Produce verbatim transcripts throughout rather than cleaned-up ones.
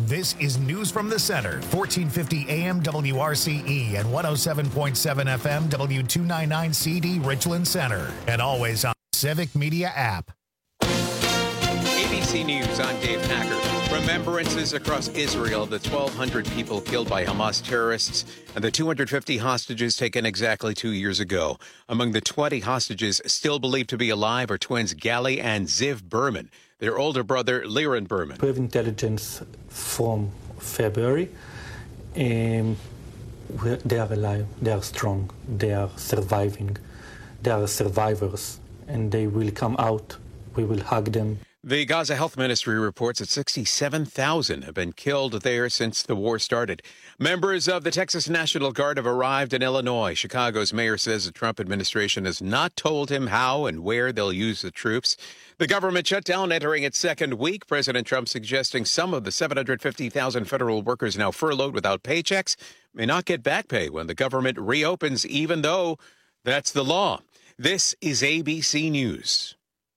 This is News from the Center, fourteen fifty A M W R C E and one oh seven point seven F M W two ninety-nine C D Richland Center. And always on Civic Media app. A B C News, I'm Dave Packer. Remembrances across Israel, the twelve hundred people killed by Hamas terrorists and the two hundred fifty hostages taken exactly two years ago. Among the twenty hostages still believed to be alive are twins Gali and Ziv Berman. Their older brother, Liren Berman. We have intelligence from February. Um, they are alive, they are strong, they are surviving, they are survivors, and they will come out. We will hug them. The Gaza Health Ministry reports that sixty-seven thousand have been killed there since the war started. Members of the Texas National Guard have arrived in Illinois. Chicago's mayor says the Trump administration has not told him how and where they'll use the troops. The government shutdown entering its second week. President Trump suggesting some of the seven hundred fifty thousand federal workers now furloughed without paychecks may not get back pay when the government reopens, even though that's the law. This is A B C News.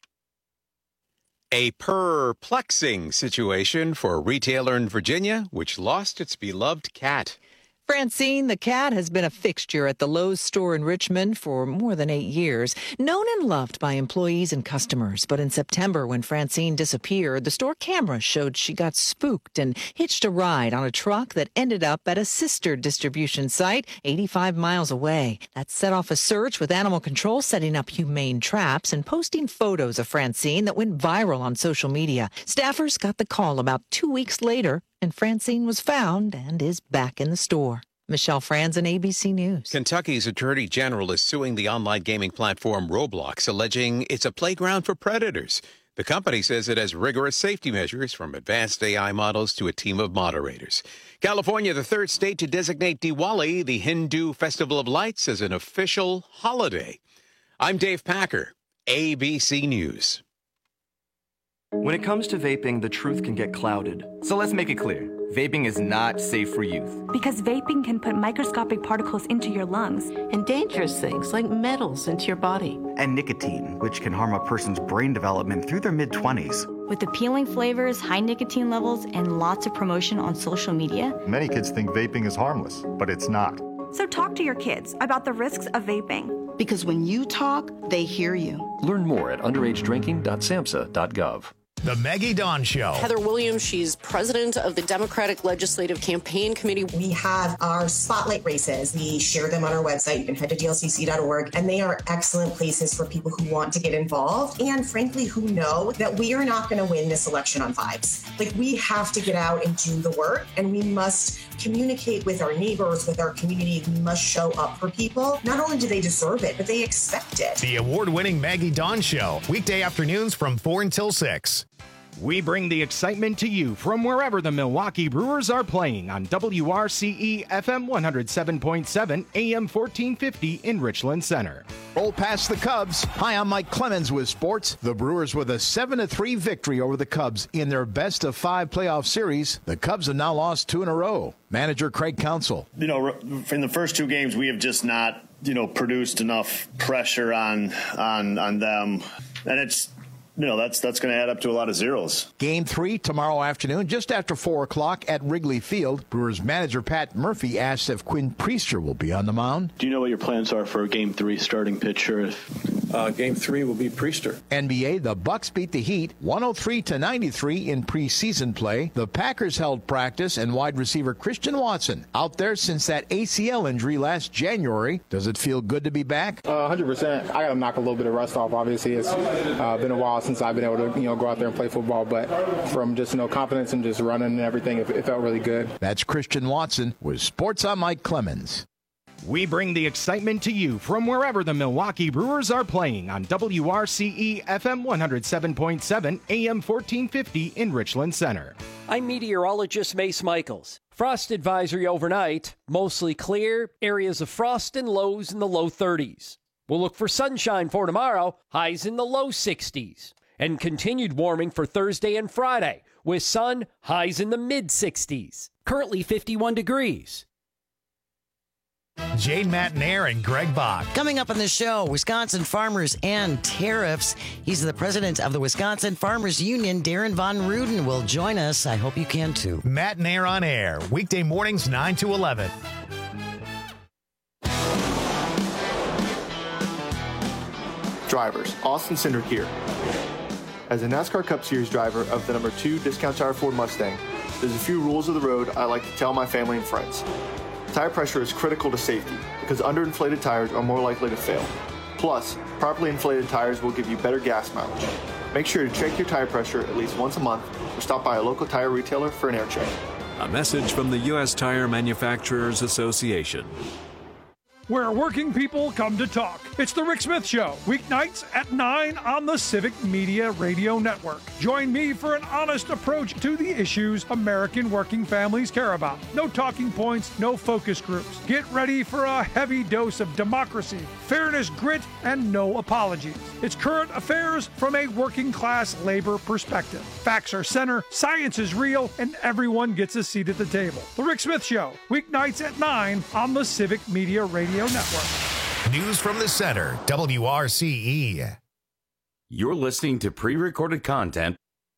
A perplexing situation for a retailer in Virginia, which lost its beloved cat. Francine, the cat, has been a fixture at the Lowe's store in Richmond for more than eight years, known and loved by employees and customers. But in September, when Francine disappeared, the store camera showed she got spooked and hitched a ride on a truck that ended up at a sister distribution site eighty-five miles away. That set off a search, with animal control setting up humane traps and posting photos of Francine that went viral on social media. Staffers got the call about two weeks later, and Francine was found and is back in the store. Michelle Franzen, A B C News. Kentucky's Attorney General is suing the online gaming platform Roblox, alleging it's a playground for predators. The company says it has rigorous safety measures, from advanced A I models to a team of moderators. California, the third state to designate Diwali, the Hindu Festival of Lights, as an official holiday. I'm Dave Packer, A B C News. When it comes to vaping, the truth can get clouded. So let's make it clear. Vaping is not safe for youth. Because vaping can put microscopic particles into your lungs. And dangerous things like metals into your body. And nicotine, which can harm a person's brain development through their mid-twenties. With appealing flavors, high nicotine levels, and lots of promotion on social media. Many kids think vaping is harmless, but it's not. So talk to your kids about the risks of vaping. Because when you talk, they hear you. Learn more at underage drinking dot samhsa dot gov. The Maggie Dawn Show. Heather Williams, she's president of the Democratic Legislative Campaign Committee. We have our spotlight races. We share them on our website. You can head to D L C C dot org, and they are excellent places for people who want to get involved and, frankly, who know that we are not going to win this election on vibes. Like, we have to get out and do the work, and we must communicate with our neighbors, with our community. We must show up for people. Not only do they deserve it, but they expect it. The award-winning Maggie Dawn Show, weekday afternoons from four until six. We bring the excitement to you from wherever the Milwaukee Brewers are playing on W R C E F M one oh seven point seven, A M fourteen fifty in Richland Center. Roll past the Cubs. Hi, I'm Mike Clemens with sports. The Brewers with a seven to three victory over the Cubs in their best of five playoff series. The Cubs have now lost two in a row. Manager Craig Counsell. You know, in the first two games, we have just not, you know, produced enough pressure on on on them, and it's. You know, that's that's going to add up to a lot of zeros. Game three tomorrow afternoon, just after four o'clock at Wrigley Field. Brewers manager Pat Murphy asks if Quinn Priester will be on the mound. Do you know what your plans are for game three starting pitcher? Uh, game three will be Priester. N B A, the Bucks beat the Heat one oh three to ninety-three in preseason play. The Packers held practice, and wide receiver Christian Watson out there since that A C L injury last January. Does it feel good to be back? Uh, one hundred percent. I got to knock a little bit of rust off. Obviously, it's uh, been a while since I've been able to, you know, go out there and play football, but from just, you know, confidence and just running and everything, it, it felt really good. That's Christian Watson with Sports on Mike Clemens. We bring the excitement to you from wherever the Milwaukee Brewers are playing on W R C E F M one oh seven point seven, A M fourteen fifty in Richland Center. I'm meteorologist Mace Michaels. Frost advisory overnight, mostly clear, areas of frost and lows in the low thirties. We'll look for sunshine for tomorrow, highs in the low sixties. And continued warming for Thursday and Friday, with sun, highs in the mid sixties. Currently fifty-one degrees. Jane Matnair and Greg Bach. Coming up on the show, Wisconsin farmers and tariffs. He's the president of the Wisconsin Farmers Union. Darren Von Ruden will join us. I hope you can too. Matnair on air, weekday mornings nine to eleven. Drivers, Austin Cindric here. As a NASCAR Cup Series driver of the number two Discount Tire Ford Mustang, there's a few rules of the road I like to tell my family and friends. Tire pressure is critical to safety because underinflated tires are more likely to fail. Plus, properly inflated tires will give you better gas mileage. Make sure to check your tire pressure at least once a month or stop by a local tire retailer for an air check. A message from the U S Tire Manufacturers Association. Where working people come to talk. It's the Rick Smith Show, weeknights at nine on the Civic Media Radio Network. Join me for an honest approach to the issues American working families care about. No talking points, no focus groups. Get ready for a heavy dose of democracy, fairness, grit, and no apologies. It's current affairs from a working class labor perspective. Facts are center, science is real, and everyone gets a seat at the table. The Rick Smith Show, weeknights at nine on the Civic Media Radio Network. News from the center, W R C E. You're listening to pre-recorded content.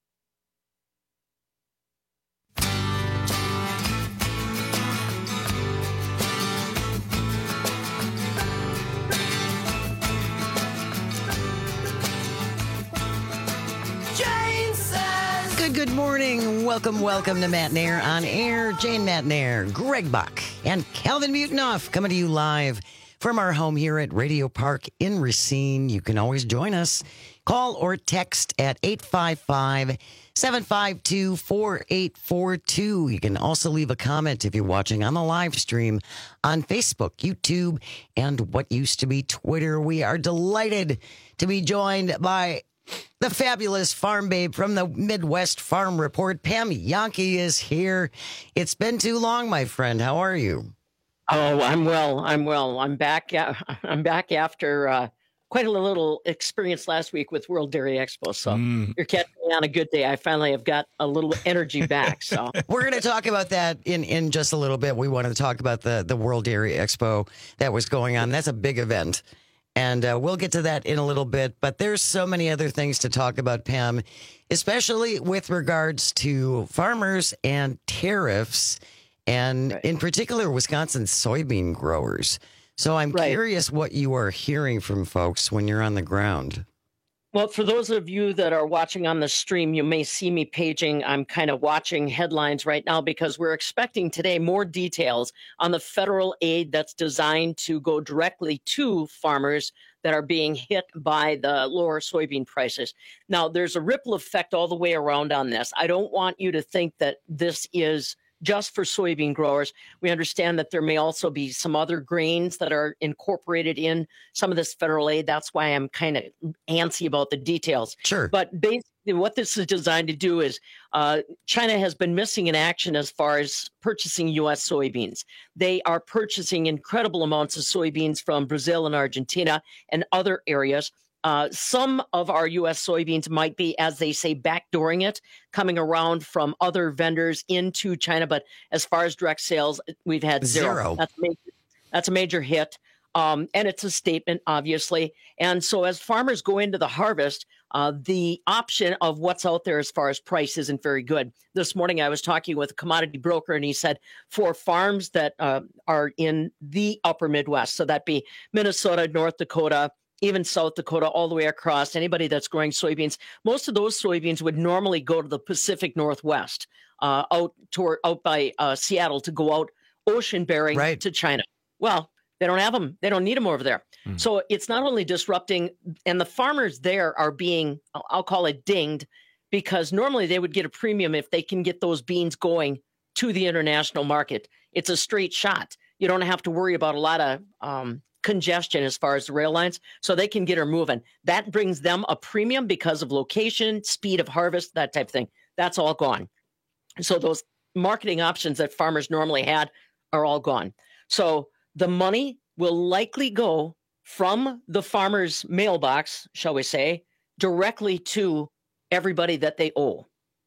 Good, good morning. Welcome, welcome to Matnair on Air. Jane Matnair, Greg Bach, and Calvin Mutenoff coming to you live from our home here at Radio Park in Racine. You can always join us. Call or text at eight five five, seven five two, four eight four two. You can also leave a comment if you're watching on the live stream on Facebook, YouTube, and what used to be Twitter. We are delighted to be joined by the fabulous farm babe from the Midwest Farm Report. Pam Jahnke is here. It's been too long, my friend. How are you? Oh, I'm well. I'm well. I'm back. I'm back after uh, quite a little experience last week with World Dairy Expo. So mm. you're catching me on a good day. I finally have got a little energy back. So we're going to talk about that in, in just a little bit. We want to talk about the, the World Dairy Expo that was going on. That's a big event. And uh, we'll get to that in a little bit. But there's so many other things to talk about, Pam, especially with regards to farmers and tariffs, and right. in particular, Wisconsin soybean growers. So I'm right. curious what you are hearing from folks when you're on the ground. Well, for those of you that are watching on the stream, you may see me paging. I'm kind of watching headlines right now because we're expecting today more details on the federal aid that's designed to go directly to farmers that are being hit by the lower soybean prices. Now, there's a ripple effect all the way around on this. I don't want you to think that this is just for soybean growers. We understand that there may also be some other grains that are incorporated in some of this federal aid. That's why I'm kind of antsy about the details. Sure. But basically what this is designed to do is uh, China has been missing in action as far as purchasing U S soybeans. They are purchasing incredible amounts of soybeans from Brazil and Argentina and other areas. Uh, some of our U S soybeans might be, as they say, backdooring it, coming around from other vendors into China. But as far as direct sales, we've had zero. Zero. That's a major, that's a major hit. Um, and it's a statement, obviously. And so as farmers go into the harvest, uh, the option of what's out there as far as price isn't very good. This morning, I was talking with a commodity broker, and he said for farms that uh, are in the upper Midwest, so that'd be Minnesota, North Dakota, even South Dakota, all the way across, anybody that's growing soybeans, most of those soybeans would normally go to the Pacific Northwest, uh, out toward, out by uh, Seattle to go out ocean bearing right. to China. Well, they don't have them. They don't need them over there. Mm. So it's not only disrupting, and the farmers there are being, I'll call it dinged, because normally they would get a premium if they can get those beans going to the international market. It's a straight shot. You don't have to worry about a lot of um, congestion as far as the rail lines, so they can get her moving. That brings them a premium because of location, speed of harvest, that type of thing. That's all gone. So those marketing options that farmers normally had are all gone. So the money will likely go from the farmer's mailbox, shall we say, directly to everybody that they owe,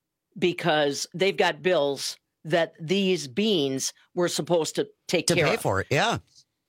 because they've got bills that these beans were supposed to take to care pay of. for it. Yeah.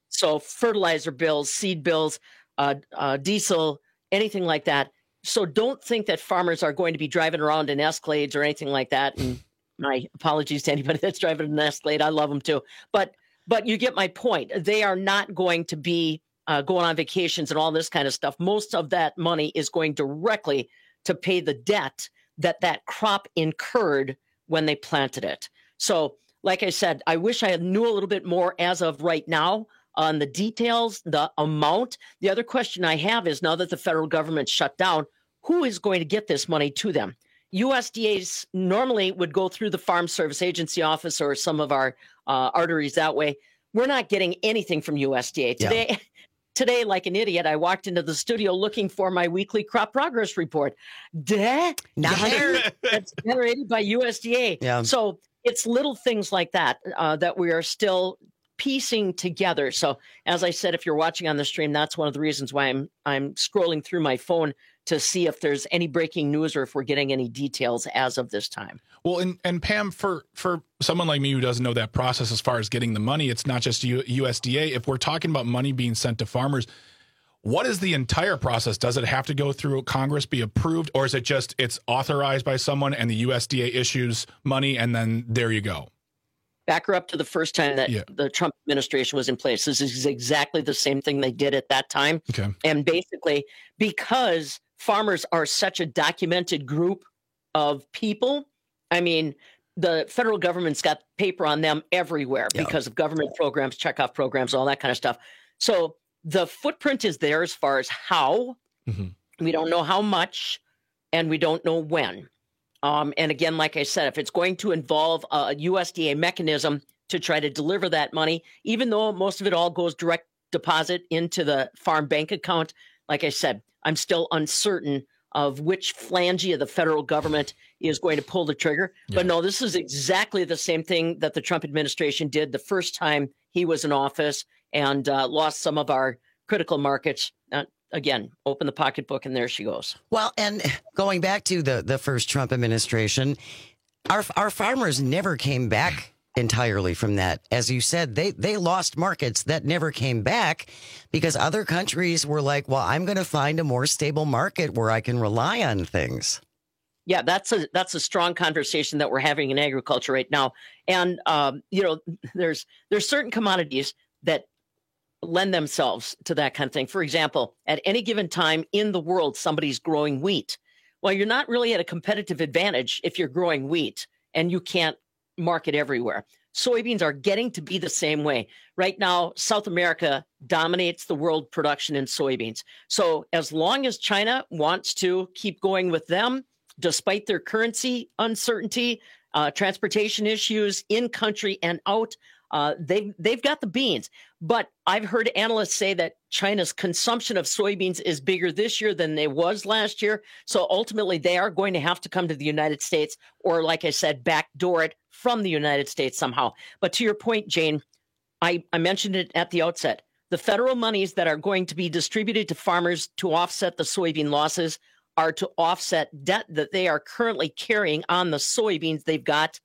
So fertilizer bills, seed bills, uh, uh, diesel, anything like that. So don't think that farmers are going to be driving around in Escalades or anything like that. And my apologies to anybody that's driving an Escalade. I love them too. But but you get my point. They are not going to be uh, going on vacations and all this kind of stuff. Most of that money is going directly to pay the debt that that crop incurred when they planted it. So like I said, I wish I knew a little bit more as of right now on the details, the amount. The other question I have is, now that the federal government shut down, who is going to get this money to them? U S D As normally would go through the Farm Service Agency office or some of our uh, arteries that way. We're not getting anything from U S D A. Today, yeah. Today, like an idiot, I walked into the studio looking for my weekly crop progress report. Duh, not there. That's generated by U S D A. Yeah. So it's little things like that uh, that we are still piecing together. So as I said, if you're watching on the stream, that's one of the reasons why I'm I'm scrolling through my phone to see if there's any breaking news or if we're getting any details as of this time. Well, and, and Pam, for, for someone like me who doesn't know that process as far as getting the money, it's not just U- USDA. If we're talking about money being sent to farmers, what is the entire process? Does it have to go through Congress, be approved, or is it just it's authorized by someone and the U S D A issues money and then there you go? Back her up to the first time that yeah. the Trump administration was in place. This is exactly the same thing they did at that time. Okay. And basically, because farmers are such a documented group of people, I mean, the federal government's got paper on them everywhere yeah. because of government programs, checkoff programs, all that kind of stuff. So the footprint is there as far as how. Mm-hmm. We don't know how much, and we don't know when. Um, and again, like I said, if it's going to involve a U S D A mechanism to try to deliver that money, even though most of it all goes direct deposit into the farm bank account, like I said, I'm still uncertain of which phalange of the federal government is going to pull the trigger. Yeah. But no, this is exactly the same thing that the Trump administration did the first time he was in office and uh, lost some of our critical markets. Uh, Again, open the pocketbook, and there she goes. Well, and going back to the, the first Trump administration, our our farmers never came back entirely from that. As you said, they, they lost markets that never came back because other countries were like, well, I'm going to find a more stable market where I can rely on things. Yeah, that's a that's a strong conversation that we're having in agriculture right now. And, um, you know, there's there's certain commodities that lend themselves to that kind of thing. For example, at any given time in the world, somebody's growing wheat. Well, you're not really at a competitive advantage if you're growing wheat and you can't market everywhere. Soybeans are getting to be the same way. Right now, South America dominates the world production in soybeans. So as long as China wants to keep going with them, despite their currency uncertainty, uh, transportation issues in country and out, Uh, they've, they've got the beans, but I've heard analysts say that China's consumption of soybeans is bigger this year than it was last year. So ultimately, they are going to have to come to the United States or, like I said, backdoor it from the United States somehow. But to your point, Jane, I, I mentioned it at the outset. The federal monies that are going to be distributed to farmers to offset the soybean losses are to offset debt that they are currently carrying on the soybeans they've got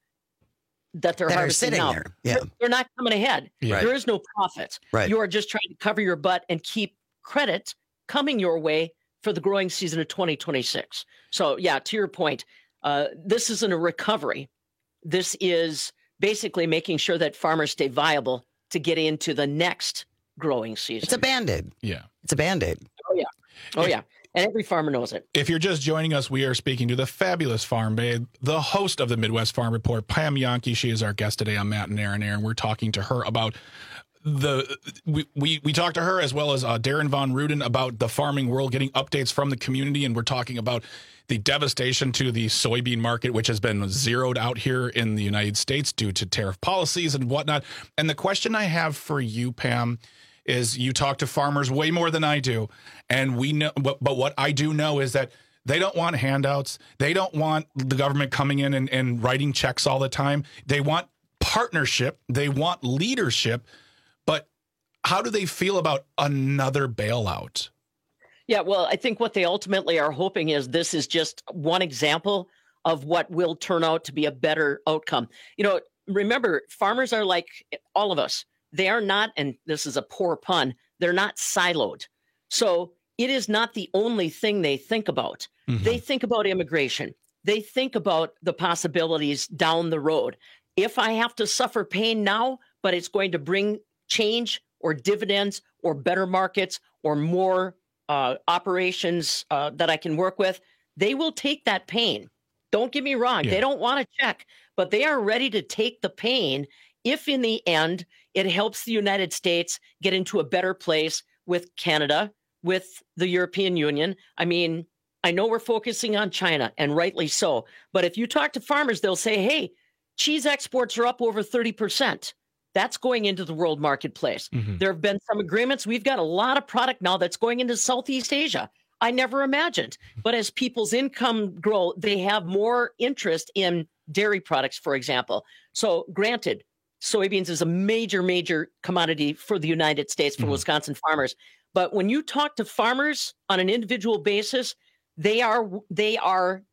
that they're that harvesting now. There. Yeah. They're, they're not coming ahead. Yeah. There is no profit. Right. You are just trying to cover your butt and keep credit coming your way for the growing season of twenty twenty-six. So, yeah, to your point, uh, this isn't a recovery. This is basically making sure that farmers stay viable to get into the next growing season. It's a Band-Aid. Yeah. It's a Band-Aid. Oh, yeah. Oh, yeah. And every farmer knows it. If you're just joining us, we are speaking to the fabulous Farm Babe, the host of the Midwest Farm Report, Pam Jahnke. She is our guest today on Matt and Aaron Air, and we're talking to her about the we we, we talked to her as well as uh, Darren Von Ruden about the farming world, getting updates from the community, and we're talking about the devastation to the soybean market, which has been zeroed out here in the United States due to tariff policies and whatnot. And the question I have for you, Pam, is you talk to farmers way more than I do. And we know, but, but what I do know is that they don't want handouts. They don't want the government coming in and, and writing checks all the time. They want partnership. They want leadership. But how do they feel about another bailout? Yeah, well, I think what they ultimately are hoping is this is just one example of what will turn out to be a better outcome. You know, remember, farmers are like all of us. they are not, and this is a poor pun, they're not siloed. So it is not the only thing they think about. Mm-hmm. They think about immigration. They think about the possibilities down the road. If I have to suffer pain now, but it's going to bring change or dividends or better markets or more uh, operations uh, that I can work with, they will take that pain. Don't get me wrong. Yeah. They don't want to check, but they are ready to take the pain if in the end it helps the United States get into a better place with Canada, with the European Union. I mean, I know we're focusing on China, and rightly so. But if you talk to farmers, they'll say, hey, cheese exports are up over thirty percent. That's going into the world marketplace. Mm-hmm. There have been some agreements. We've got a lot of product now that's going into Southeast Asia. I never imagined. But as people's income grow, they have more interest in dairy products, for example. So granted, soybeans is a major, major commodity for the United States, for mm-hmm. Wisconsin farmers. But when you talk to farmers on an individual basis, they are they are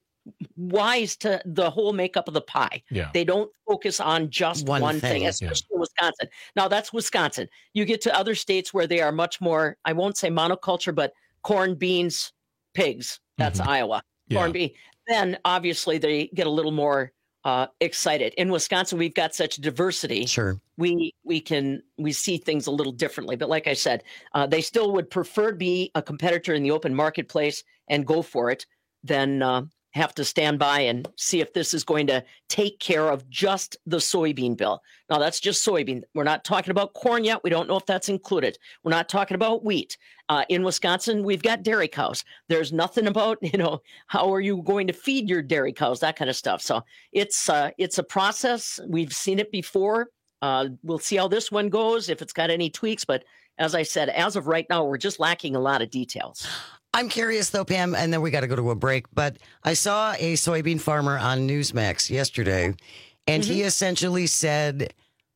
wise to the whole makeup of the pie. Yeah. They don't focus on just one, one thing, thing especially yeah. Wisconsin. Now, that's Wisconsin. You get to other states where they are much more, I won't say monoculture, but corn, beans, pigs. That's mm-hmm. Iowa. Corn, yeah. bean. Then, obviously, they get a little more uh, excited. In Wisconsin, we've got such diversity. Sure. We we can we see things a little differently. But like I said, uh, they still would prefer to be a competitor in the open marketplace and go for it than uh, have to stand by and see if this is going to take care of just the soybean bill. Now, that's just soybean. We're not talking about corn yet. We don't know if that's included. We're not talking about wheat. Uh, in Wisconsin, we've got dairy cows. There's nothing about, you know, how are you going to feed your dairy cows, that kind of stuff. So it's uh, it's a process. We've seen it before. Uh, we'll see how this one goes, if it's got any tweaks. But as I said, as of right now, we're just lacking a lot of details. I'm curious, though, Pam, and then we got to go to a break, but I saw a soybean farmer on Newsmax yesterday, and mm-hmm. he essentially said,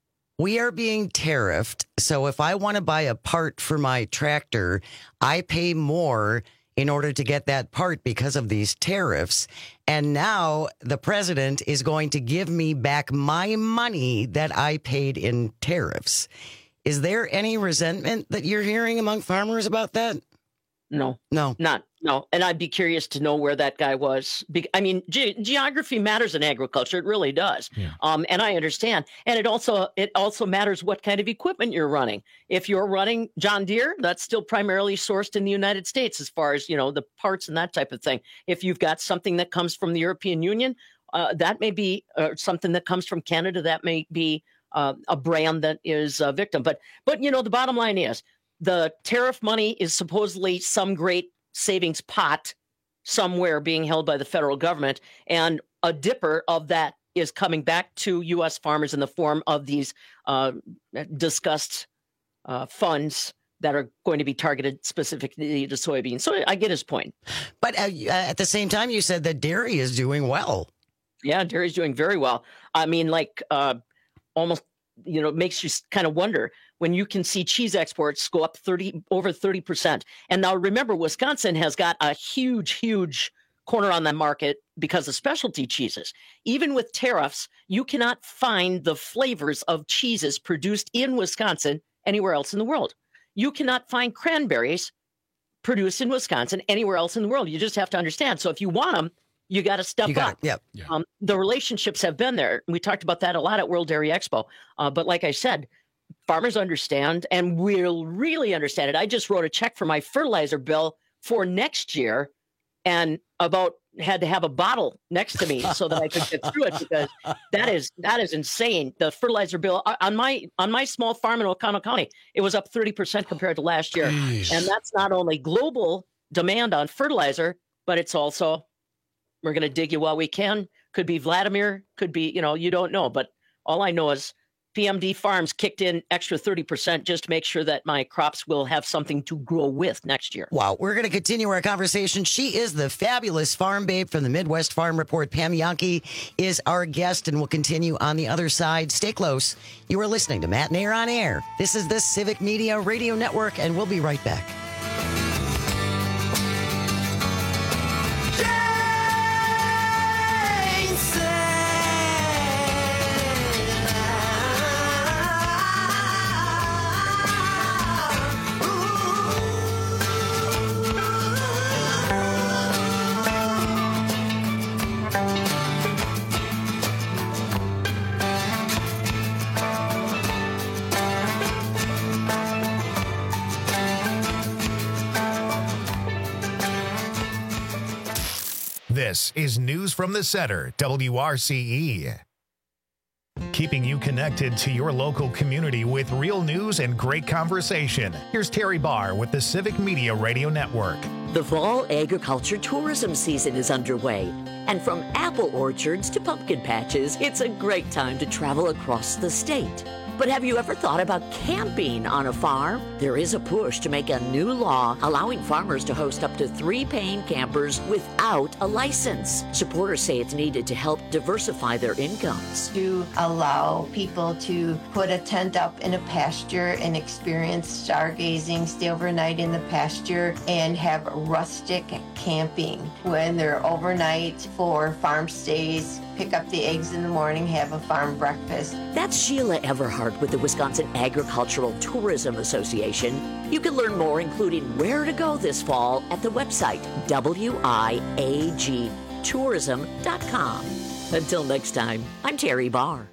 we are being tariffed, so if I want to buy a part for my tractor, I pay more in order to get that part because of these tariffs. And now the president is going to give me back my money that I paid in tariffs. Is there any resentment that you're hearing among farmers about that? No, no, not no. And I'd be curious to know where that guy was. I mean, ge- geography matters in agriculture. It really does. Yeah. Um, and I understand. And it also it also matters what kind of equipment you're running. If you're running John Deere, that's still primarily sourced in the United States as far as, you know, the parts and that type of thing. If you've got something that comes from the European Union, uh, that may be uh, something that comes from Canada. That may be uh, a brand that is a victim. But but, you know, the bottom line is, the tariff money is supposedly some great savings pot somewhere being held by the federal government, and a dipper of that is coming back to U S farmers in the form of these uh, discussed uh, funds that are going to be targeted specifically to soybeans. So I get his point. But uh, at the same time, you said that dairy is doing well. Yeah, dairy is doing very well. I mean, like uh, almost, you know, it makes you kind of wonder when you can see cheese exports go up thirty over thirty percent. And now remember, Wisconsin has got a huge, huge corner on that market because of specialty cheeses. Even with tariffs, you cannot find the flavors of cheeses produced in Wisconsin anywhere else in the world. You cannot find cranberries produced in Wisconsin anywhere else in the world. You just have to understand. So if you want them, you got to step you got up. It. Yep. Yeah. Um, the relationships have been there. We talked about that a lot at World Dairy Expo. Uh, but like I said, farmers understand and will really understand it. I just wrote a check for my fertilizer bill for next year and about had to have a bottle next to me so that I could get through it, because that is that is insane. The fertilizer bill on my on my small farm in Oconto County, it was up thirty percent compared to last year. Jeez. And that's not only global demand on fertilizer, but it's also, we're going to dig you while we can. Could be Vladimir, could be, you know, you don't know. But all I know is P M D Farms kicked in extra thirty percent just to make sure that my crops will have something to grow with next year. Wow. We're going to continue our conversation. She is the fabulous farm babe from the Midwest Farm Report. Pam Jahnke is our guest, and we'll continue on the other side. Stay close. You are listening to Matt Nair on Air. This is the Civic Media Radio Network, and we'll be right back. This is News from the Center, W R C E. Keeping you connected to your local community with real news and great conversation. Here's Terry Barr with the Civic Media Radio Network. The fall agriculture tourism season is underway. And from apple orchards to pumpkin patches, it's a great time to travel across the state. But have you ever thought about camping on a farm? There is a push to make a new law allowing farmers to host up to three paying campers without a license. Supporters say it's needed to help diversify their incomes. To allow people to put a tent up in a pasture and experience stargazing, stay overnight in the pasture, and have rustic camping when they're overnight for farm stays, pick up the eggs in the morning, have a farm breakfast. That's Sheila Everhart with the Wisconsin Agricultural Tourism Association. You can learn more, including where to go this fall, at the website W I A G tourism dot com. Until next time, I'm Terry Barr.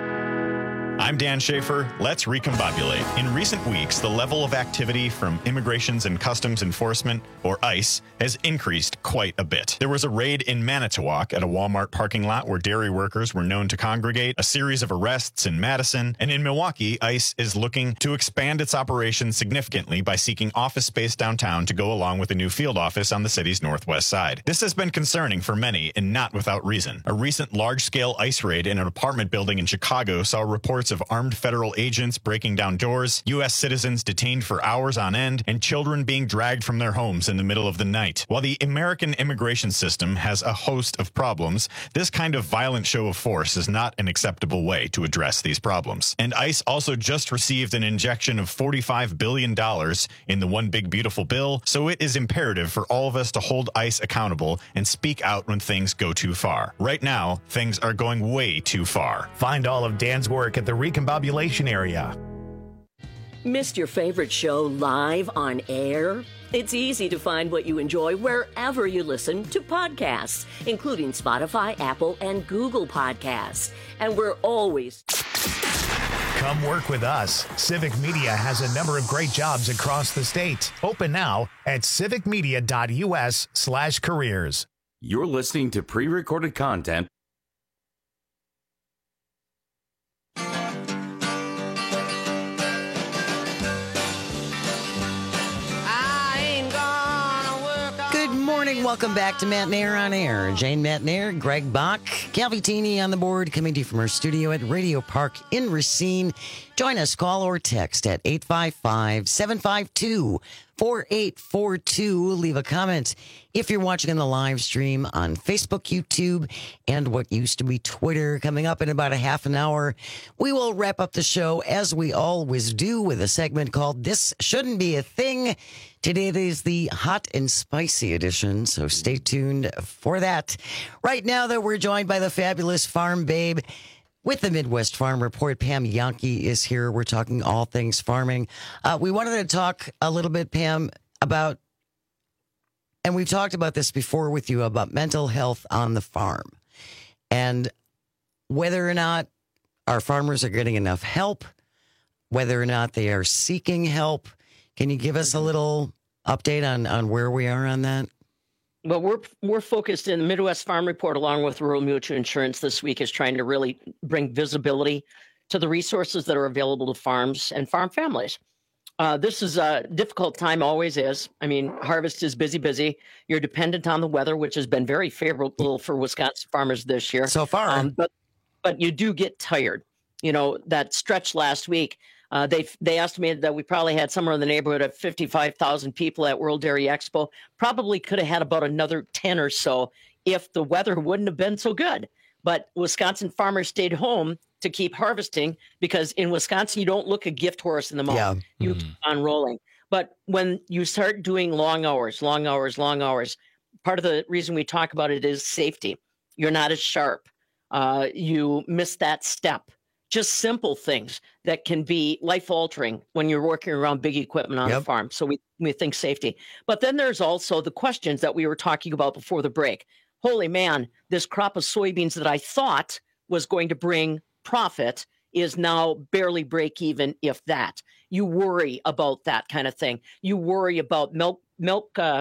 I'm Dan Schaefer. Let's recombobulate. In recent weeks, the level of activity from Immigrations and Customs Enforcement, or ICE, has increased quite a bit. There was a raid in Manitowoc at a Walmart parking lot where dairy workers were known to congregate, a series of arrests in Madison, and in Milwaukee, ICE is looking to expand its operations significantly by seeking office space downtown to go along with a new field office on the city's northwest side. This has been concerning for many, and not without reason. A recent large-scale ICE raid in an apartment building in Chicago saw reports of armed federal agents breaking down doors, U S citizens detained for hours on end, and children being dragged from their homes in the middle of the night. While the American immigration system has a host of problems, this kind of violent show of force is not an acceptable way to address these problems. And ICE also just received an injection of forty-five billion dollars in the One Big Beautiful Bill, so it is imperative for all of us to hold ICE accountable and speak out when things go too far. Right now, things are going way too far. Find all of Dan's work at the Recombobulation area. Missed your favorite show live on air? It's easy to find what you enjoy wherever you listen to podcasts, including Spotify, Apple, and Google Podcasts. And we're always... Come work with us. Civic Media has a number of great jobs across the state. Open now at civicmedia.us slash careers. You're listening to pre-recorded content. Welcome back to Matt and Air on Air. Jane Matt and Air, Greg Bach, Calvitini on the board, coming to you from our studio at Radio Park in Racine. Join us, call or text at eight five five, seven five two, four eight four two. Leave a comment if you're watching on the live stream on Facebook, YouTube, and what used to be Twitter. Coming up in about a half an hour, we will wrap up the show as we always do with a segment called This Shouldn't Be a Thing. Today it is the hot and spicy edition, so stay tuned for that. Right now, though, we're joined by the fabulous Farm Babe with the Midwest Farm Report. Pam Jahnke is here. We're talking all things farming. Uh, we wanted to talk a little bit, Pam, about, and we've talked about this before with you, about mental health on the farm and whether or not our farmers are getting enough help, whether or not they are seeking help. Can you give us a little update on, on where we are on that? Well, we're we're focused in the Midwest Farm Report, along with Rural Mutual Insurance this week, is trying to really bring visibility to the resources that are available to farms and farm families. Uh, this is a difficult time, always is. I mean, harvest is busy, busy. You're dependent on the weather, which has been very favorable for Wisconsin farmers this year. So far. Um, but, but you do get tired. You know, that stretch last week, Uh, they they estimated that we probably had somewhere in the neighborhood of fifty-five thousand people at World Dairy Expo. Probably could have had about another ten or so if the weather wouldn't have been so good. But Wisconsin farmers stayed home to keep harvesting, because in Wisconsin, you don't look a gift horse in the mouth. Yeah. You Mm-hmm. keep on rolling. But when you start doing long hours, long hours, long hours, part of the reason we talk about it is safety. You're not as sharp. Uh, you miss that step. Just simple things that can be life-altering when you're working around big equipment on Yep. the farm. So we, we think safety. But then there's also the questions that we were talking about before the break. Holy man, this crop of soybeans that I thought was going to bring profit is now barely break even, if that. You worry about that kind of thing. You worry about milk milk uh,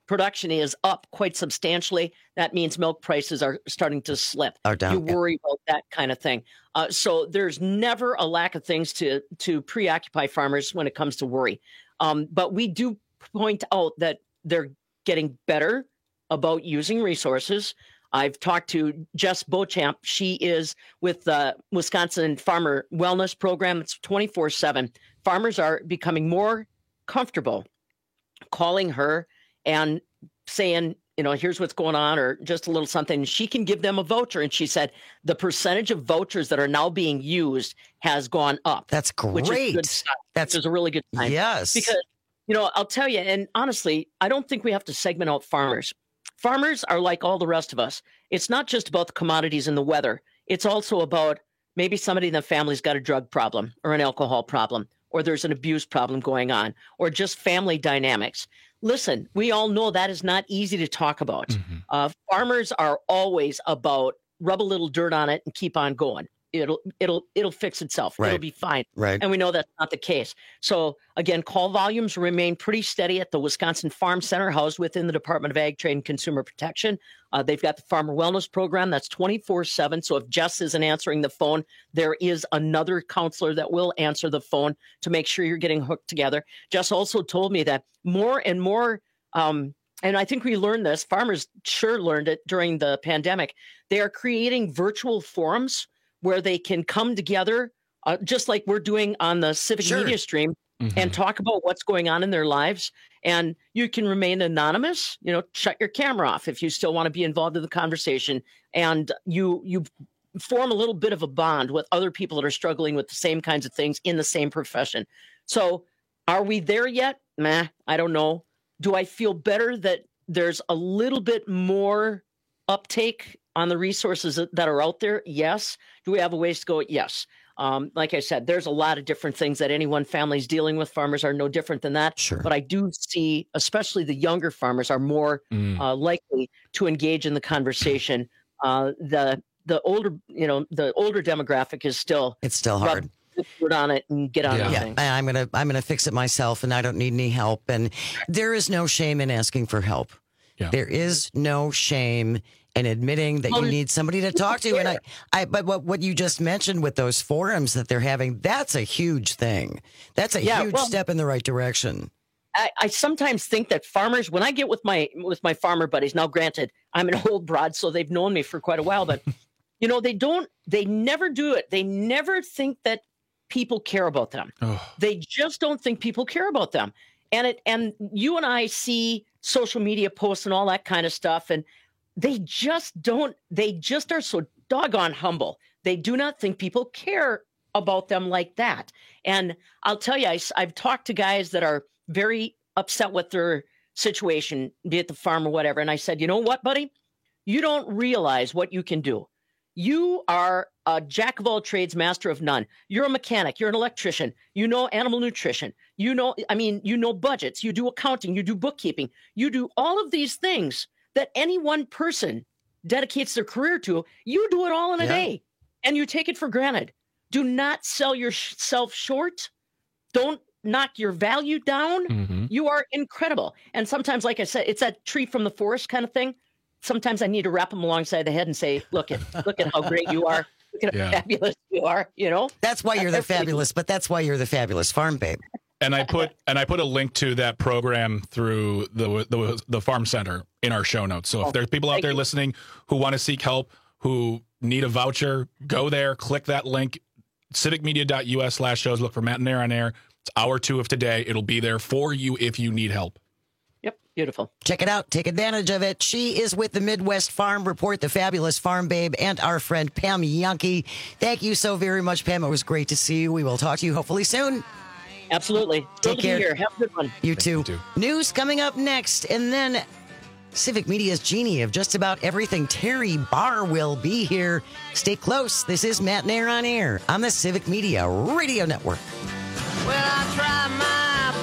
production is up quite substantially, that means milk prices are starting to slip. Are down, you worry about that kind of thing. Uh, so there's never a lack of things to to preoccupy farmers when it comes to worry. Um, but we do point out that they're getting better about using resources. I've talked to Jess Beauchamp. She is with the Wisconsin Farmer Wellness Program. It's twenty-four seven. Farmers are becoming more comfortable calling her and saying, you know, here's what's going on, or just a little something. She can give them a voucher. And she said the percentage of vouchers that are now being used has gone up. That's great. Which is good stuff. That's which is a really good time. Yes. Because, you know, I'll tell you, and honestly, I don't think we have to segment out farmers. Farmers are like all the rest of us. It's not just about the commodities and the weather. It's also about maybe somebody in the family's got a drug problem or an alcohol problem, or there's an abuse problem going on, or just family dynamics. Listen, we all know that is not easy to talk about. Mm-hmm. Uh, farmers are always about rub a little dirt on it and keep on going. It'll it'll it'll fix itself. Right. It'll be fine. Right. And we know that's not the case. So again, call volumes remain pretty steady at the Wisconsin Farm Center, housed within the Department of Ag, Trade, and Consumer Protection. Uh, they've got the Farmer Wellness Program that's twenty-four seven. So if Jess isn't answering the phone, there is another counselor that will answer the phone to make sure you're getting hooked together. Jess also told me that more and more, um, and I think we learned this, farmers sure learned it during the pandemic, they are creating virtual forums where they can come together, uh, just like we're doing on the Civic Sure. Media stream, Mm-hmm. and talk about what's going on in their lives. And you can remain anonymous, you know, shut your camera off if you still want to be involved in the conversation. And you you form a little bit of a bond with other people that are struggling with the same kinds of things in the same profession. So are we there yet? Meh, I don't know. Do I feel better that there's a little bit more uptake on the resources that, that are out there? Yes. Do we have a ways to go? Yes. Um, like I said, there's a lot of different things that any one family is dealing with. Farmers are no different than that. Sure. But I do see, especially the younger farmers, are more Mm. uh, likely to engage in the conversation. Uh, the the older, you know, the older demographic is still It's still rub hard. the foot on it and get on Yeah. with Yeah, things. I- I'm gonna I'm gonna fix it myself, and I don't need any help. And there is no shame in asking for help. Yeah. There is no shame in admitting that Well, you need somebody to talk to. And I, I, but what what you just mentioned with those forums that they're having, that's a huge thing. That's a Yeah, huge well- step in the right direction. I, I sometimes think that farmers, when I get with my with my farmer buddies, now granted, I'm an old broad, so they've known me for quite a while, but you know, they don't, they never do it. They never think that people care about them. Oh. They just don't think people care about them. And it, and you and I see social media posts and all that kind of stuff, and they just don't, they just are so doggone humble. They do not think people care about them like that. And I'll tell you, I, I've talked to guys that are very upset with their situation, be it the farm or whatever. And I said, you know what, buddy? You don't realize what you can do. You are a jack of all trades, master of none. You're a mechanic. You're an electrician. You know animal nutrition. You know, I mean, you know budgets. You do accounting. You do bookkeeping. You do all of these things that any one person dedicates their career to. You do it all in a Yeah. day, and you take it for granted. Do not sell yourself short. Don't knock your value down. Mm-hmm. You are incredible. And sometimes, like I said, it's that tree from the forest kind of thing. Sometimes I need to wrap them alongside the head and say, look at look at how great you are. Look at Yeah. how fabulous you are, you know? That's why you're the Everybody- fabulous, but that's why you're the fabulous farm babe. And I put and I put a link to that program through the the, the Farm Center in our show notes. So if Oh, there's people out thank there you. listening who want to seek help, who need a voucher, go there, click that link, civicmedia.us slash shows, look for Matt and Nair on air. It's hour two of today. It'll be there for you if you need help. Yep, beautiful. Check it out. Take advantage of it. She is with the Midwest Farm Report, the fabulous farm babe, and our friend Pam Yankee. Thank you so very much, Pam. It was great to see you. We will talk to you hopefully soon. Absolutely. Take Good to care. be here. Have a good one. You too. you too. News coming up next, and then Civic Media's genie of just about everything, Terry Barr, will be here. Stay close. This is Matt Nair on air on the Civic Media Radio Network. Well, I try my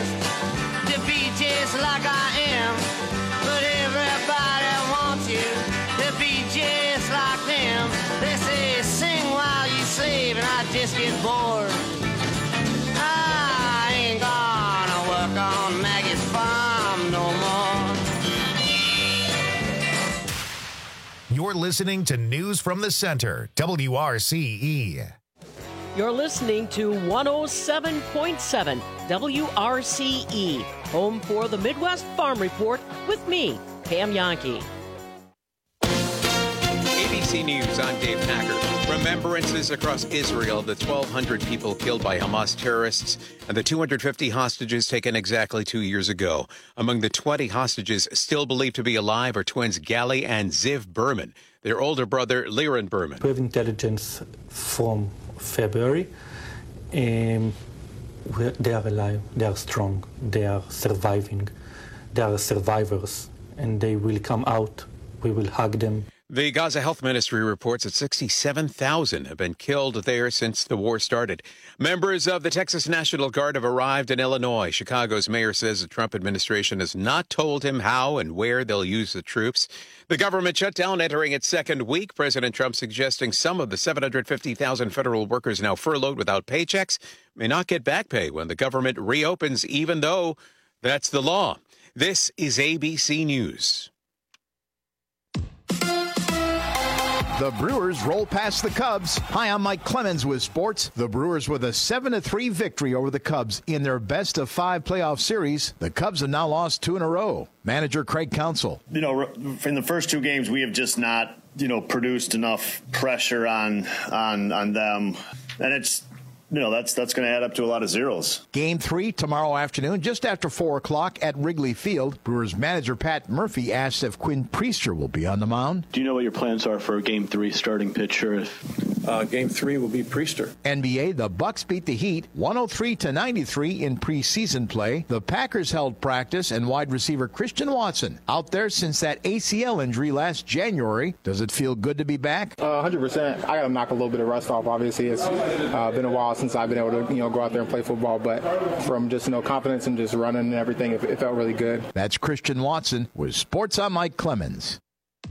best to be just like I am, but everybody wants you to be just like them. They say sing while you save, and I just get bored. I ain't gonna work on Maggie's farm no more. You're listening to News from the Center, W R C E. You're listening to one oh seven point seven W R C E, home for the Midwest Farm Report with me, Pam Yankee. A B C News, I'm Dave Packer. Remembrances across Israel, the twelve hundred people killed by Hamas terrorists and the two hundred fifty hostages taken exactly two years ago. Among the twenty hostages still believed to be alive are twins Gali and Ziv Berman, their older brother Liran Berman. We have intelligence from February. Um, they are alive, they are strong, they are surviving, they are survivors, and they will come out. We will hug them. The Gaza Health Ministry reports that sixty-seven thousand have been killed there since the war started. Members of the Texas National Guard have arrived in Illinois. Chicago's mayor says the Trump administration has not told him how and where they'll use the troops. The government shutdown entering its second week. President Trump suggesting some of the seven hundred fifty thousand federal workers now furloughed without paychecks may not get back pay when the government reopens, even though that's the law. This is A B C News. The Brewers roll past the Cubs. Hi, I'm Mike Clemens with sports. The Brewers with a seven to three victory over the Cubs in their best of five playoff series. The Cubs have now lost two in a row. Manager Craig Counsell. You know, in the first two games, we have just not, you know, produced enough pressure on on on them. And it's, you know, that's that's going to add up to a lot of zeros. Game three tomorrow afternoon, just after four o'clock at Wrigley Field. Brewers manager Pat Murphy asks if Quinn Priester will be on the mound. Do you know what your plans are for game three starting pitcher? Uh, game three will be Priester. N B A, the Bucks beat the Heat one oh three to ninety-three in preseason play. The Packers held practice and wide receiver Christian Watson out there since that A C L injury last January. Does it feel good to be back? Uh, one hundred percent. I got to knock a little bit of rust off. Obviously, it's uh, been a while since I've been able to, you know, go out there and play football. But from just, you know, confidence and just running and everything, it, it felt really good. That's Christian Watson with Sports. I'm Mike Clemens.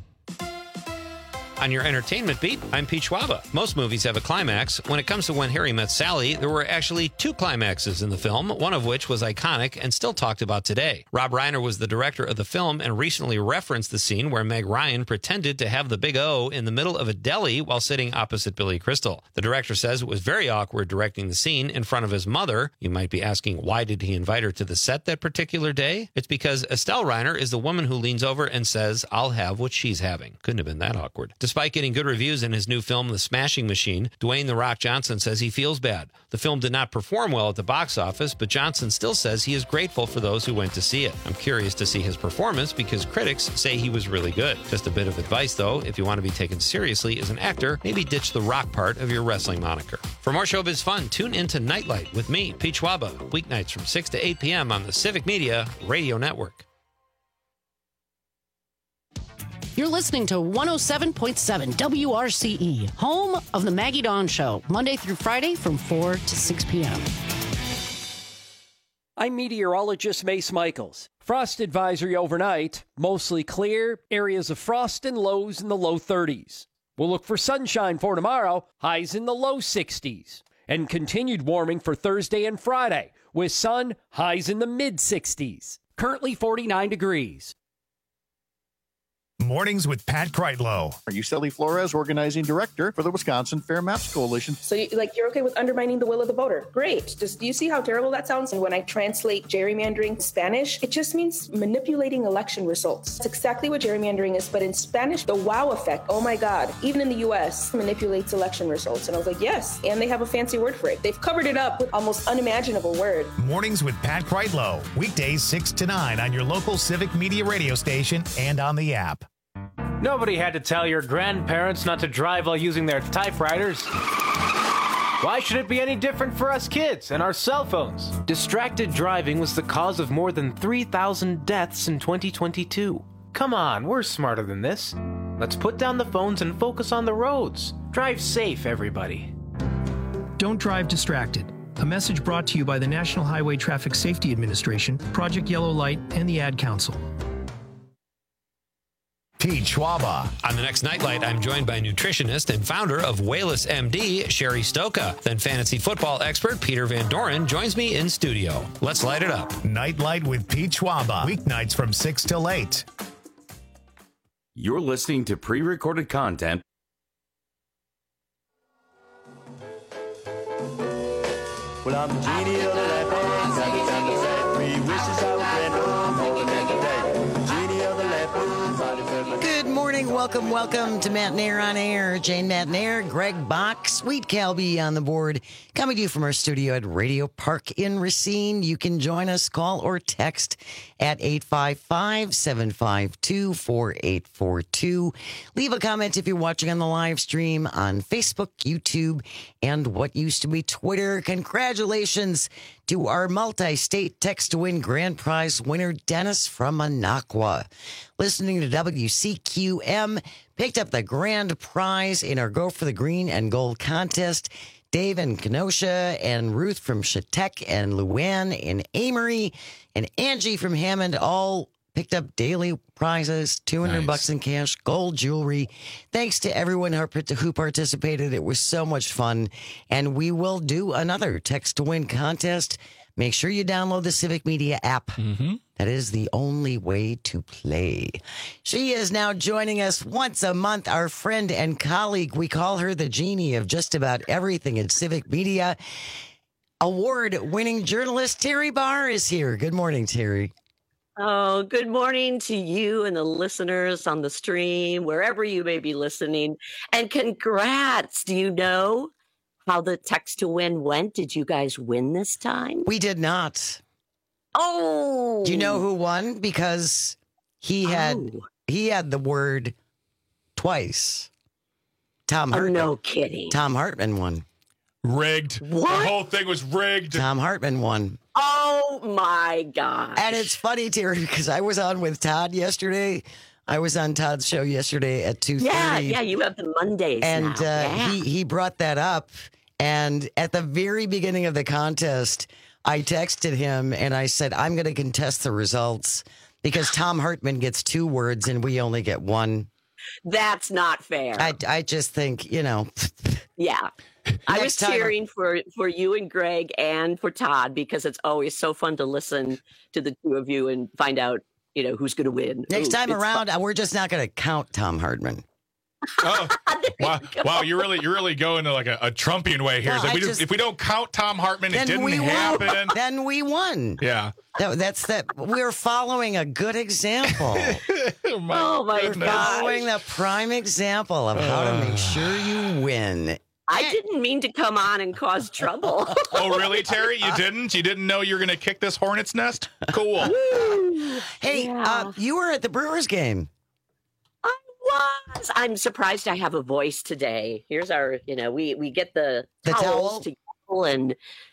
On your entertainment beat, I'm Pete Schwaba. Most movies have a climax. When it comes to When Harry Met Sally, there were actually two climaxes in the film, one of which was iconic and still talked about today. Rob Reiner was the director of the film and recently referenced the scene where Meg Ryan pretended to have the big O in the middle of a deli while sitting opposite Billy Crystal. The director says it was very awkward directing the scene in front of his mother. You might be asking, why did he invite her to the set that particular day? It's because Estelle Reiner is the woman who leans over and says, "I'll have what she's having." Couldn't have been that awkward. Despite getting good reviews in his new film, The Smashing Machine, Dwayne "The Rock" Johnson says he feels bad. The film did not perform well at the box office, but Johnson still says he is grateful for those who went to see it. I'm curious to see his performance because critics say he was really good. Just a bit of advice, though, if you want to be taken seriously as an actor, maybe ditch the rock part of your wrestling moniker. For more showbiz fun, tune into Nightlight with me, Pete Schwaba, weeknights from six to eight p.m. on the Civic Media Radio Network. You're listening to one oh seven point seven W R C E, home of the Maggie Dawn Show, Monday through Friday from four to six p.m. I'm meteorologist Mace Michaels. Frost advisory overnight, mostly clear, areas of frost and lows in the low thirties. We'll look for sunshine for tomorrow, highs in the low sixties. And continued warming for Thursday and Friday, with sun, highs in the mid sixties. Currently forty-nine degrees. Mornings with Pat Kreitlow. Are you Sally Flores, organizing director for the Wisconsin Fair Maps Coalition? So, you, like, you're okay with undermining the will of the voter? Great. Just do you see how terrible that sounds? And when I translate gerrymandering Spanish, it just means manipulating election results. That's exactly what gerrymandering is, but in Spanish, the wow effect. Oh my God! Even in the U S, manipulates election results. And I was like, yes. And they have a fancy word for it. They've covered it up with almost unimaginable word. Mornings with Pat Kreitlow. Weekdays six to nine on your local Civic Media radio station and on the app. Nobody had to tell your grandparents not to drive while using their typewriters. Why should it be any different for us kids and our cell phones? Distracted driving was the cause of more than three thousand deaths in twenty twenty-two. Come on, we're smarter than this. Let's put down the phones and focus on the roads. Drive safe, everybody. Don't drive distracted. A message brought to you by the National Highway Traffic Safety Administration, Project Yellow Light, and the Ad Council. Pete Schwaba. On the next Nightlight, I'm joined by nutritionist and founder of Wayless M D, Sherry Stoka. Then fantasy football expert Peter Van Doren joins me in studio. Let's light it up. Nightlight with Pete Schwaba. Weeknights from six till eight. You're listening to pre-recorded content. Well, I'm the genie of the lamp, got the time to say three wishes I would grant no more than today. Genie of the lamp, body perfect. Good morning. Welcome, welcome to Matt Nair on Air. Jane Matt Nair, Greg Bach, Sweet Calby on the board. Coming to you from our studio at Radio Park in Racine. You can join us, call or text at eight five five, seven five two, four eight four two. Leave a comment if you're watching on the live stream on Facebook, YouTube, and what used to be Twitter. Congratulations to our multi-state text to win grand prize winner, Dennis from Minocqua. Listening to W C Q M, picked up the grand prize in our Go for the Green and Gold contest. Dave and Kenosha and Ruth from Chautauqua and Luann in Amory and Angie from Hammond all picked up daily prizes, two hundred Nice. bucks in cash, gold jewelry. Thanks to everyone who who participated. It was so much fun. And we will do another text to win contest. Make sure you download the Civic Media app. Mm-hmm. That is the only way to play. She is now joining us once a month, our friend and colleague. We call her the genie of just about everything in Civic Media. Award-winning journalist Terry Barr is here. Good morning, Terry. Oh, good morning to you and the listeners on the stream, wherever you may be listening. And congrats. Do you know how the text to win went? Did you guys win this time? We did not. Oh. Do you know who won? Because he had Oh. he had the word twice. Tom Oh, Hartman. no kidding. Tom Hartman won. Rigged. What? The whole thing was rigged. Tom Hartman won. Oh, my God. And it's funny, Terry, because I was on with Todd yesterday. I was on Todd's show yesterday at two thirty. Yeah, yeah, you have the Mondays And now. uh, yeah. he, he brought that up. And at the very beginning of the contest, I texted him and I said, I'm going to contest the results because Tom Hartman gets two words and we only get one. That's not fair. I, I just think, you know. Yeah. I was Next time- cheering for, for you and Greg and for Todd because it's always so fun to listen to the two of you and find out, you know, who's going to win. Next Ooh, time it's around, we're just not going to count Tom Hartman. Oh, wow, wow! You're really, you're really going to like a, a Trumpian way here. No, It's like I we just- just, if we don't count Tom Hartman, it Then didn't we happen. won. Then we won. Yeah. That, that's that. We're following a good example. Oh my, Oh, my goodness. gosh. Following the prime example of how to make sure you win. I didn't mean to come on and cause trouble. Oh, really, Terry? You didn't? You didn't know you were going to kick this hornet's nest? Cool. Hey, Yeah. uh, you were at the Brewers game. I was. I'm surprised I have a voice today. Here's our, you know, we we get the, The towels towel? to yell and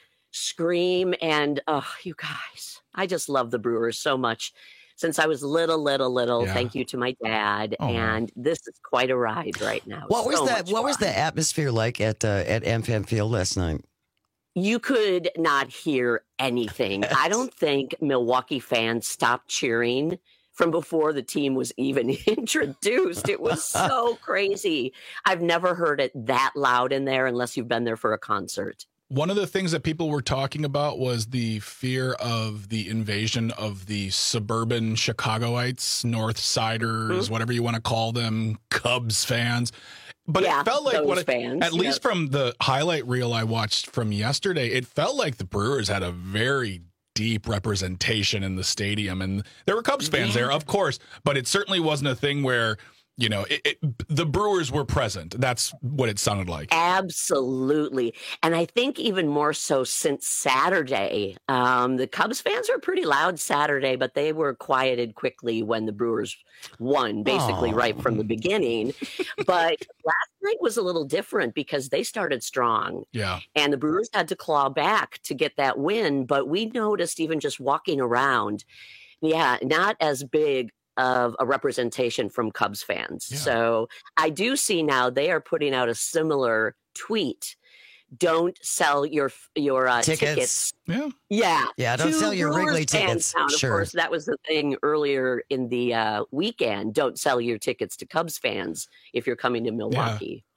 scream and oh, you guys, I just love the Brewers so much. Since I was little, little, little, Yeah. thank you to my dad, Oh. and this is quite a ride right now. What was So the much What was fun. the atmosphere like at uh, at M F M Field last night? You could not hear anything. I don't think Milwaukee fans stopped cheering from before the team was even introduced. It was so crazy. I've never heard it that loud in there unless you've been there for a concert. One of the things that people were talking about was the fear of the invasion of the suburban Chicagoites, North Siders, Mhm. whatever you want to call them, Cubs fans. But Yeah, it felt like those what it, fans, at least yes. from the highlight reel I watched from yesterday, it felt like the Brewers had a very deep representation in the stadium, and there were Cubs fans Yeah. there, of course, but it certainly wasn't a thing where, you know, it, it, the Brewers were present. That's what it sounded like. Absolutely. And I think even more so since Saturday. Um, the Cubs fans were pretty loud Saturday, but they were quieted quickly when the Brewers won, basically Aw. right from the beginning. But last night was a little different because they started strong. Yeah. And the Brewers had to claw back to get that win. But we noticed even just walking around, yeah, not as big of a representation from Cubs fans. Yeah. So I do see now they are putting out a similar tweet. Don't sell your your uh, Tickets. tickets. Yeah. Yeah. Yeah, don't to sell your Brewers Wrigley fans tickets. now. And Sure. Of course, that was the thing earlier in the uh, weekend. Don't sell your tickets to Cubs fans if you're coming to Milwaukee.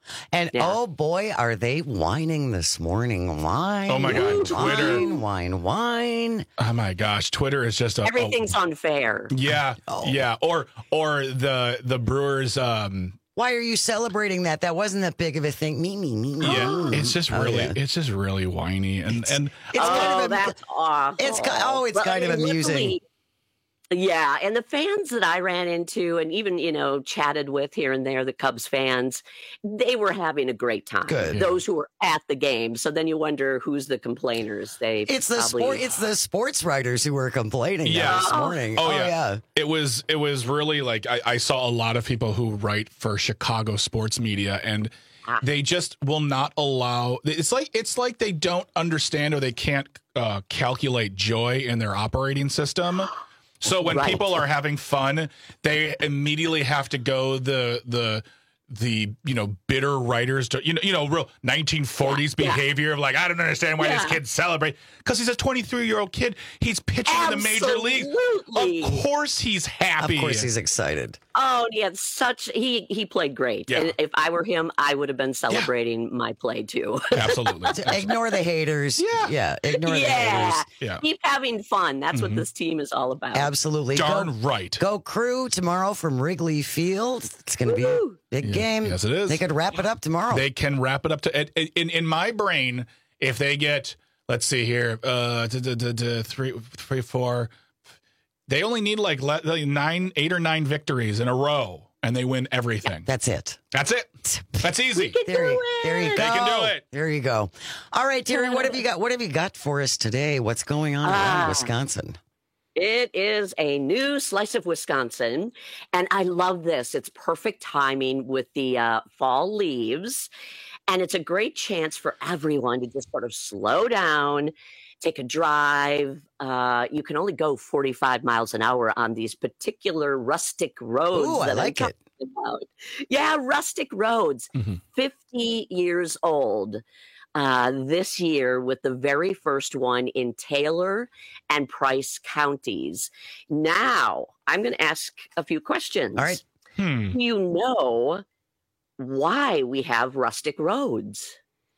And Yeah. oh boy, are they whining this morning. Wine. Oh my God, Twitter. Wine, wine, wine. Oh my gosh, Twitter is just a Everything's a, unfair. yeah, Oh. yeah. Or or the the Brewers. Um, Why are you celebrating that? That wasn't that big of a thing. Me, me, me, me. yeah, it's just Oh, really yeah. it's just really whiny and and It's oh, kind of a, that's awful. It's ki- oh, it's But kind of luckily- amusing. Yeah, and the fans that I ran into and even, you know, chatted with here and there, the Cubs fans, they were having a great time. Good. Those who were at the game. So then you wonder who's the complainers. They It's the probably, sport. It's the sports writers who were complaining Yeah. this morning. Oh, yeah. It was it was really like I, I saw a lot of people who write for Chicago sports media, and they just will not allow. It's like it's like they don't understand or they can't uh, calculate joy in their operating system. So when Right. people are having fun, they immediately have to go the the the you know bitter writers, you know you know real nineteen forties Yeah. behavior of like I don't understand why this Yeah. kid celebrate because he's a twenty-three year old kid. He's pitching in the major leagues. Absolutely. Of course he's happy. Of course, he's excited. Oh, he had such he he played great. Yeah. And if I were him, I would have been celebrating my play too. Absolutely. Ignore the haters. Yeah, yeah. Ignore the yeah. haters. Yeah. Keep having fun. That's Mhm. what this team is all about. Absolutely. Darn go, right. Go Crew tomorrow from Wrigley Field. It's going to be a big Yeah. game. Yes, it is. They could wrap it up tomorrow. They can wrap it up to in in, in my brain if they get let's see here uh d- d- d- d- three three four they only need like, le- like nine eight or nine victories in a row and they win everything. That's it. That's it. That's easy. There you, there you go. They can do it. There you go. All right, Terry, what have you got? What have you got for us today? What's going on Ah. in Wisconsin? It is a new slice of Wisconsin, and I love this. It's perfect timing with the uh, fall leaves, and it's a great chance for everyone to just sort of slow down, take a drive. Uh, you can only go forty-five miles an hour on these particular rustic roads Ooh, I that like I'm it. talking about. Yeah, rustic roads, Mhm. fifty years old. Uh, this year with the very first one in Taylor and Price counties. Now, I'm going to ask a few questions. All right. Hmm. Do you know why we have rustic roads?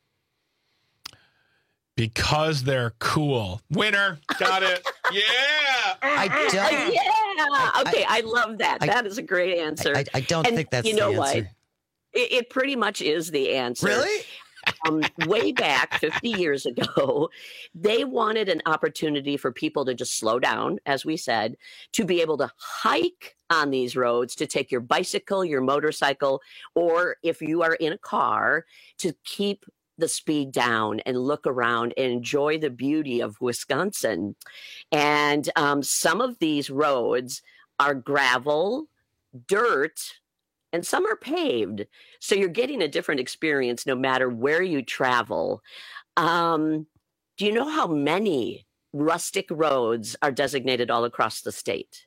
Because they're cool. Winner. Got it. Yeah. I Uh, don't. yeah. Okay, I, love that. I- that is a great answer. I, I don't And think that's you the know answer. what? It, it pretty much is the answer. Really? um, way back fifty years ago, they wanted an opportunity for people to just slow down, as we said, to be able to hike on these roads, to take your bicycle, your motorcycle, or if you are in a car, to keep the speed down and look around and enjoy the beauty of Wisconsin. And um, some of these roads are gravel, dirt, and some are paved. So you're getting a different experience no matter where you travel. Um, do you know how many rustic roads are designated all across the state?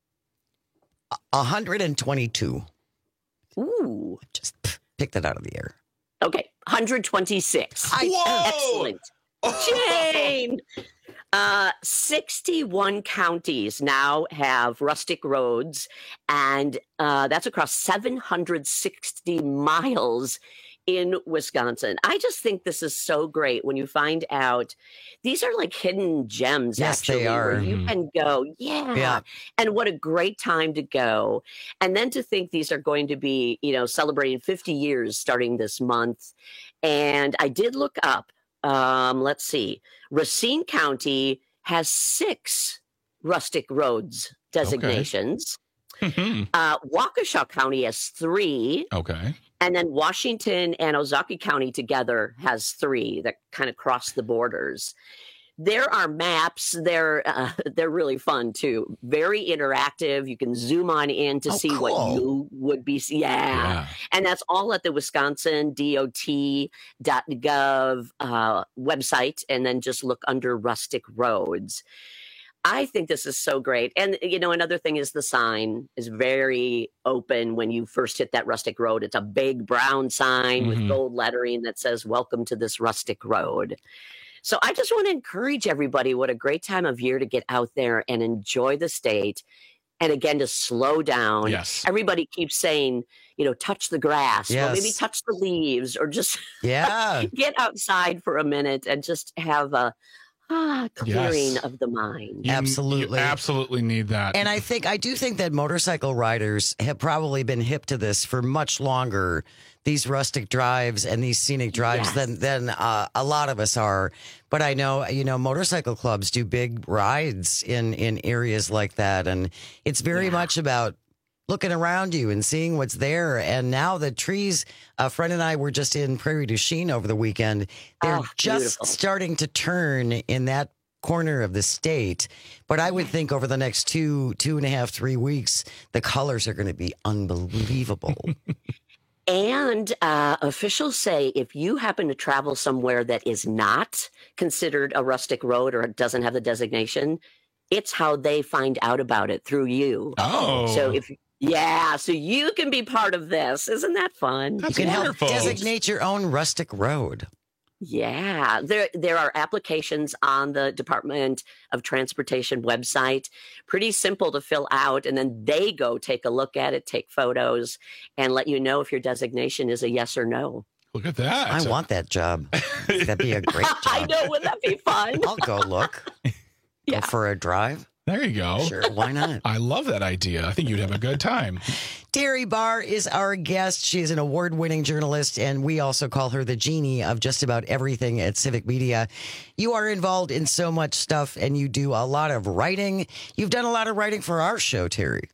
one hundred twenty-two. Ooh. Just pff, picked that out of the air. Okay, one hundred twenty-six. I- Whoa! Excellent. Jane! Uh, sixty-one counties now have rustic roads, and uh, that's across seven hundred sixty miles in Wisconsin. I just think this is so great when you find out these are like hidden gems, Yes, they actually, where are. you Mhm. can go, yeah. Yeah. And what a great time to go. And then to think these are going to be, you know, celebrating fifty years starting this month. And I did look up, um, let's see, Racine County has six rustic roads designations. Mhm. Uh, Waukesha County has three. Okay. And then Washington and Ozaukee County together has three that kind of cross the borders. There are maps. They're uh, they're really fun too. Very interactive. You can zoom on in to Oh, see what cool. you would be. Yeah. Yeah. And that's all at the Wisconsin D O T dot gov uh, website, and then just look under rustic roads. I think this is so great. And, you know, another thing is the sign is very open when you first hit that rustic road. It's a big brown sign Mhm. with gold lettering that says, "Welcome to this rustic road." So I just want to encourage everybody. What a great time of year to get out there and enjoy the state. And again, to slow down. Yes. Everybody keeps saying, you know, touch the grass, Yes. or maybe touch the leaves, or just Yeah. get outside for a minute and just have a ah, clearing Yes. of the mind. You- Absolutely. You absolutely need that. And I think I do think that motorcycle riders have probably been hip to this for much longer. These rustic drives and these scenic drives Yes. than than uh, a lot of us are. But I know you know motorcycle clubs do big rides in in areas like that, and it's very Yeah. much about looking around you and seeing what's there. And now the trees. A friend and I were just in Prairie du Chien over the weekend. They're Oh, just beautiful. starting to turn in that corner of the state, but I would think over the next two, two and a half, three weeks, the colors are going to be unbelievable. And uh, officials say if you happen to travel somewhere that is not considered a rustic road or it doesn't have the designation, it's how they find out about it through you. Oh. So if yeah, so you can be part of this. Isn't that fun? That's you can wonderful. help designate your own rustic road. Yeah, there there are applications on the Department of Transportation website. Pretty simple to fill out, and then they go take a look at it, take photos, and let you know if your designation is a yes or no. Look at that. I want that job. That'd be a great job. I know, wouldn't that be fun? I'll go look. Yeah. Go for a drive. There you go. Sure, why not? I love that idea. I think you'd have a good time. Terry Barr is our guest. She's an award-winning journalist, and we also call her the genie of just about everything at Civic Media. You are involved in so much stuff, and you do a lot of writing. You've done a lot of writing for our show, Terry.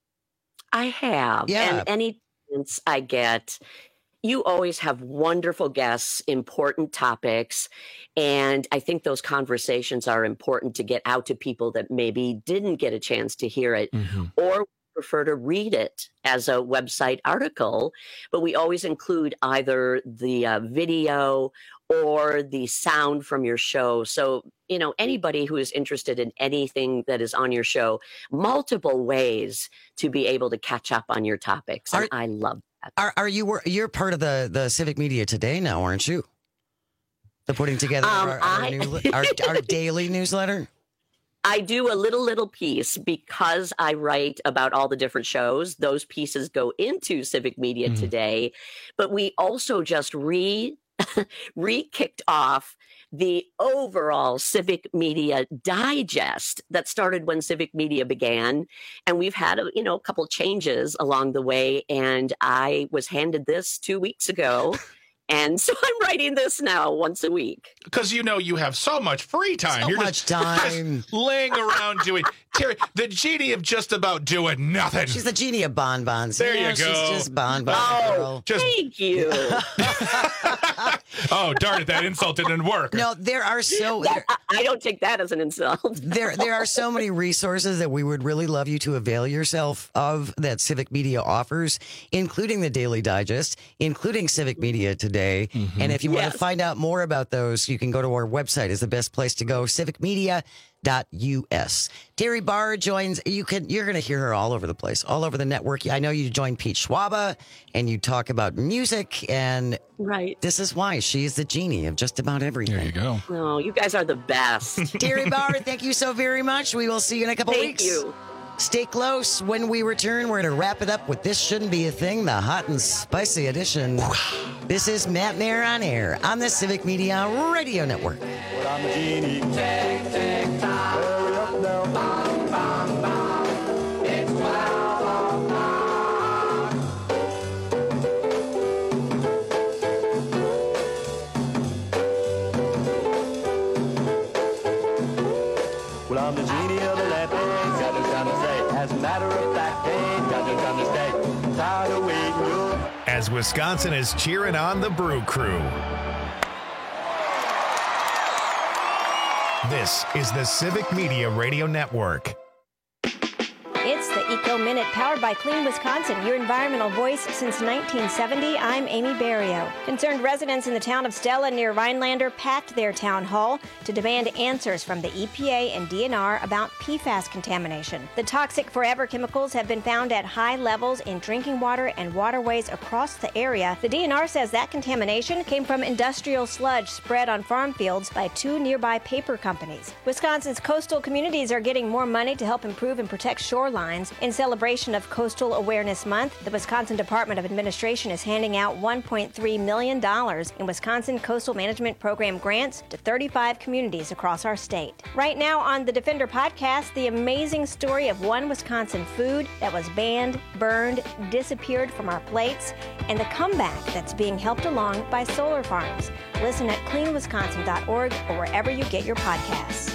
I have. Yeah. And any chance I get, you always have wonderful guests, important topics. And I think those conversations are important to get out to people that maybe didn't get a chance to hear it Mm-hmm. or prefer to read it as a website article. But we always include either the uh, video or the sound from your show. So, you know, anybody who is interested in anything that is on your show, multiple ways to be able to catch up on your topics. And Are- I love that. Are, are you you're part of the, the Civic Media Today now, aren't you? The putting together Um, our, our, I- new, our, our daily newsletter? I do a little, little piece because I write about all the different shows. Those pieces go into Civic Media Mhm. Today, but we also just re re-kicked off the overall Civic Media Digest that started when Civic Media began. And we've had a, you know, a couple changes along the way. And I was handed this two weeks ago. And so I'm writing this now once a week. Because you know you have so much free time. So You're much just, time. just laying around doing. Terry, the genie of just about doing nothing. She's the genie of bonbons. There you She's go. just bonbon Oh, girl. Just thank you. oh darn it! That insult didn't work. No, there are so That- there, I I don't take that as an insult. there there are so many resources that we would really love you to avail yourself of that Civic Media offers, including the Daily Digest, including Civic Media Today. And if you want Yes. to find out more about those, you can go to our website. Is the best place to go. civic media dot U S. Terry Barr joins. You can. You're going to hear her all over the place, all over the network. I know you joined Pete Schwaba, and you talk about music, and Right. this is why she is the genie of just about everything. There you go. Oh, you guys are the best. Terry Barr, thank you so very much. We will see you in a couple Thank weeks. you. Stay close. When we return, we're going to wrap it up with This Shouldn't Be a Thing, the hot and spicy edition. This is Matt Nair on air on the Civic Media Radio Network. But I'm a genie. Tick, tick, tock. Hurry up now. Bum, bum, bum. It's twelve o'clock. Well, I'm the genie of the lamp. Ain't got no time to say. As a matter of fact, ain't got no time to stay. Tired of waiting, you'll As Wisconsin is cheering on the Brew Crew. This is the Civic Media Radio Network. It's the Eco Minute Minute, powered by Clean Wisconsin, your environmental voice since nineteen seventy. I'm Amy Barrio. Concerned residents in the town of Stella near Rhinelander packed their town hall to demand answers from the E P A and D N R about P FAS contamination. The toxic forever chemicals have been found at high levels in drinking water and waterways across the area. The D N R says that contamination came from industrial sludge spread on farm fields by two nearby paper companies. Wisconsin's coastal communities are getting more money to help improve and protect shorelines. In celebration of Coastal Awareness Month, the Wisconsin Department of Administration is handing out one point three million dollars in Wisconsin Coastal Management Program grants to thirty-five communities across our state. Right now on the Defender podcast, the amazing story of one Wisconsin food that was banned, burned, disappeared from our plates, and the comeback that's being helped along by solar farms. Listen at clean wisconsin dot org or wherever you get your podcasts.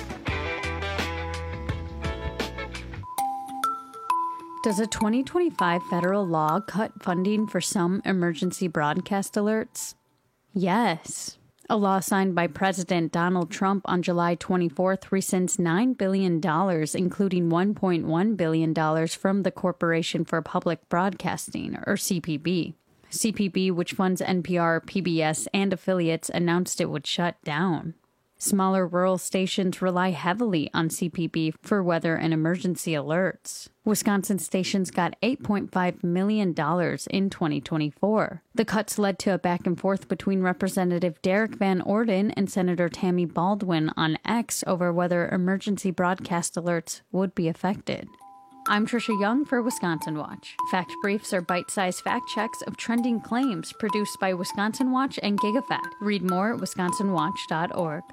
Does a twenty twenty-five federal law cut funding for some emergency broadcast alerts? Yes. A law signed by President Donald Trump on July twenty-fourth rescinds nine billion dollars, including one point one billion dollars from the Corporation for Public Broadcasting, or C P B. C P B, which funds N P R, P B S, and affiliates, announced it would shut down. Smaller rural stations rely heavily on C P B for weather and emergency alerts. Wisconsin stations got eight point five million dollars in twenty twenty-four. The cuts led to a back and forth between Representative Derek Van Orden and Senator Tammy Baldwin on X over whether emergency broadcast alerts would be affected. I'm Trisha Young for Wisconsin Watch. Fact Briefs are bite-sized fact checks of trending claims produced by Wisconsin Watch and GigaFact. Read more at wisconsin watch dot org.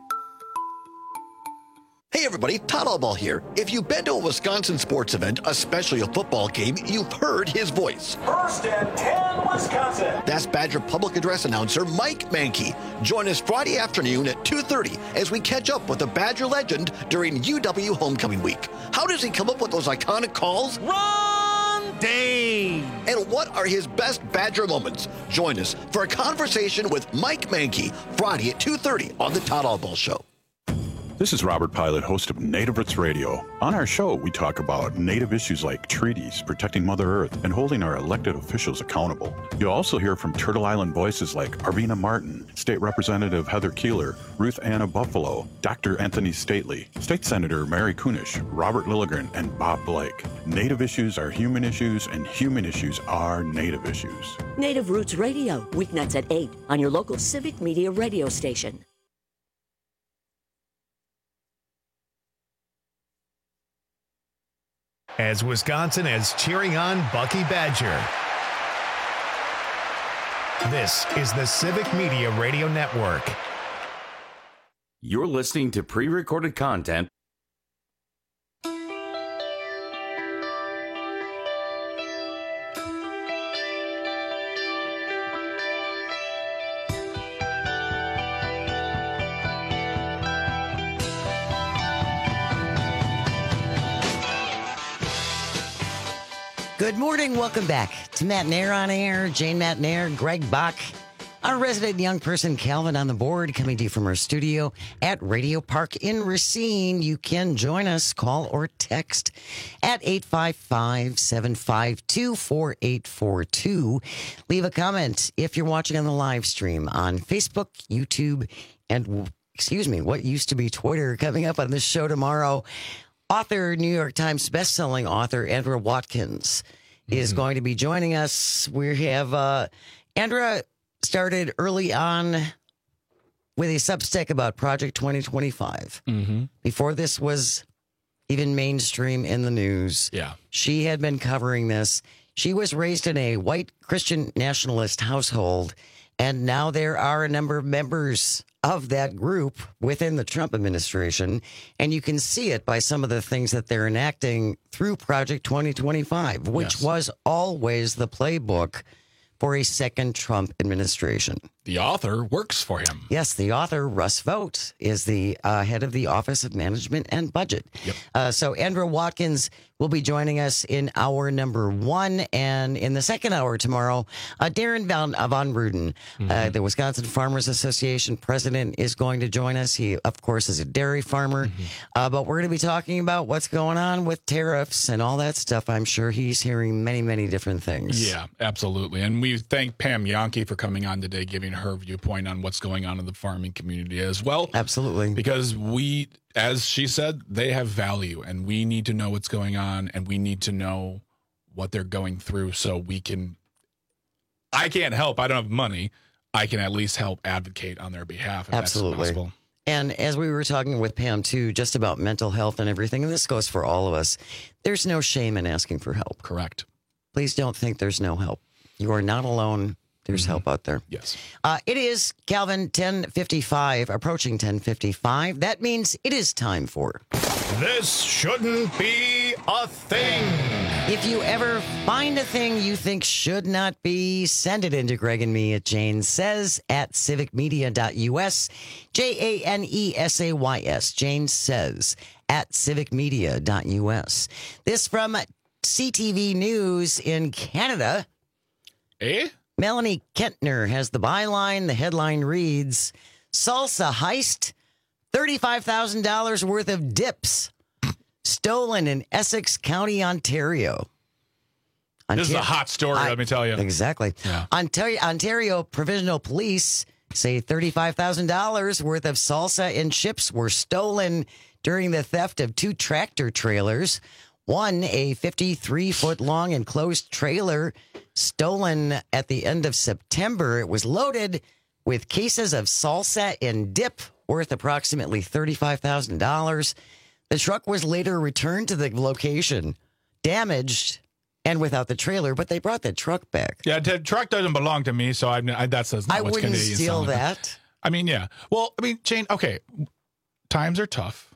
Hey everybody, Todd Allball here. If you've been to a Wisconsin sports event, especially a football game, you've heard his voice. First and ten, Wisconsin. That's Badger public address announcer Mike Mankey. Join us Friday afternoon at two thirty as we catch up with the Badger legend during U W Homecoming Week. How does he come up with those iconic calls? Ron Dane. And what are his best Badger moments? Join us for a conversation with Mike Mankey Friday at two thirty on the Todd Allball Show. This is Robert Pilot, host of Native Roots Radio. On our show, we talk about Native issues like treaties, protecting Mother Earth, and holding our elected officials accountable. You'll also hear from Turtle Island voices like Arvina Martin, State Representative Heather Keeler, Ruth Anna Buffalo, Doctor Anthony Stately, State Senator Mary Kunish, Robert Lilligren, and Bob Blake. Native issues are human issues, and human issues are Native issues. Native Roots Radio, weeknights at eight on your local Civic Media radio station. As Wisconsin is cheering on Bucky Badger. This is the Civic Media Radio Network. You're listening to pre-recorded content. Good morning. Welcome back to Matt Nair on Air. Jane Matt Nair, Greg Bach, our resident young person, Calvin, on the board, coming to you from our studio at Radio Park in Racine. You can join us, call or text at eight five five, seven five two, four eight four two. Leave a comment if you're watching on the live stream on Facebook, YouTube, and, excuse me, what used to be Twitter. Coming up on this show tomorrow, author, New York Times bestselling author Andra Watkins is going to be joining us. We have uh, Andra started early on with a Substack about Project twenty twenty-five. Mm-hmm. Before this was even mainstream in the news. Yeah. She had been covering this. She was raised in a white Christian nationalist household, and now there are a number of members of that group within the Trump administration, and you can see it by some of the things that they're enacting through Project twenty twenty-five, which Yes. was always the playbook for a second Trump administration. the author works for him. Yes, the author, Russ Vogt, is the uh, head of the Office of Management and Budget. Yep. Uh, so Andrew Watkins will be joining us in hour number one. And in the second hour tomorrow, uh, Darren Von, uh, Von Ruden, mm-hmm. uh, the Wisconsin Farmers Association president, is going to join us. He, of course, is a dairy farmer. Mm-hmm. Uh, but we're going to be talking about what's going on with tariffs and all that stuff. I'm sure he's hearing many, many different things. Yeah, absolutely. And we thank Pam Yankee for coming on today, giving her viewpoint on what's going on in the farming community as well. Absolutely. Because we, as she said, they have value, and we need to know what's going on, and we need to know what they're going through so we can, I can't help, I don't have money, I can at least help advocate on their behalf if Absolutely. that's possible. And as we were talking with Pam, too, just about mental health and everything, and this goes for all of us, there's no shame in asking for help. Correct. Please don't think there's no help. You are not alone. There's mm-hmm. help out there. Yes. Uh, it is, Calvin, ten fifty-five, approaching ten fifty-five. That means it is time for... This shouldn't be a thing. If you ever find a thing you think should not be, send it into Greg and me at Jane Says at civic media dot U S. J A N E S A Y S. Jane Says at civic media dot U S. This from C T V News in Canada. Eh? Melanie Kentner has the byline. The headline reads, Salsa heist, thirty-five thousand dollars worth of dips stolen in Essex County, Ontario. Ontario this is a hot story, I, let me tell you. Exactly. Yeah. Ontario, Ontario Provincial Police say thirty-five thousand dollars worth of salsa and chips were stolen during the theft of two tractor trailers. One, a fifty-three foot long enclosed trailer stolen at the end of September. It was loaded with cases of salsa and dip worth approximately thirty-five thousand dollars. The truck was later returned to the location, damaged and without the trailer, but they brought the truck back. Yeah, the truck doesn't belong to me, so I, I that's not I what's wouldn't Canadian steal selling. that. I mean, yeah. Well, I mean, Jane, okay, times are tough.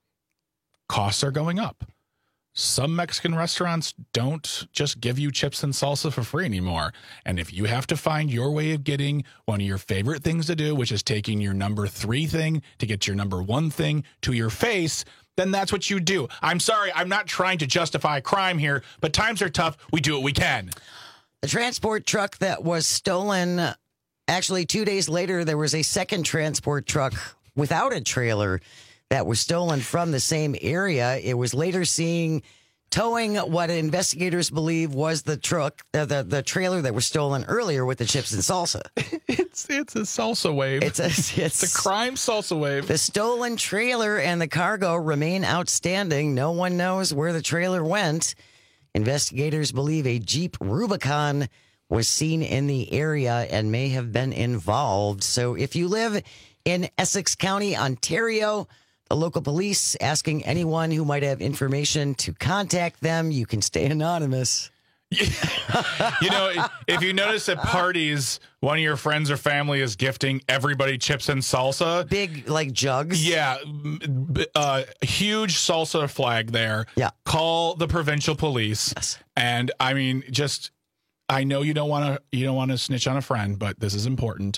Costs are going up. Some Mexican restaurants don't just give you chips and salsa for free anymore. And if you have to find your way of getting one of your favorite things to do, which is taking your number three thing to get your number one thing to your face, then that's what you do. I'm sorry, I'm not trying to justify crime here, but times are tough. We do what we can. The transport truck that was stolen, actually two days later, there was a second transport truck without a trailer that was stolen from the same area. It was later seen towing what investigators believe was the truck, uh, the the trailer that was stolen earlier with the chips and salsa. It's it's a salsa wave. It's a it's a crime salsa wave. The stolen trailer and the cargo remain outstanding. No one knows where the trailer went. Investigators believe a Jeep Rubicon was seen in the area and may have been involved. So if you live in Essex County, Ontario, the local police asking anyone who might have information to contact them. You can stay anonymous. You know, if you notice at parties, one of your friends or family is gifting everybody chips and salsa. Big, like, jugs? Yeah. Uh, huge salsa flag there. Yeah. Call the provincial police. Yes. And, I mean, just, I know you don't want to, you don't want to snitch on a friend, but this is important.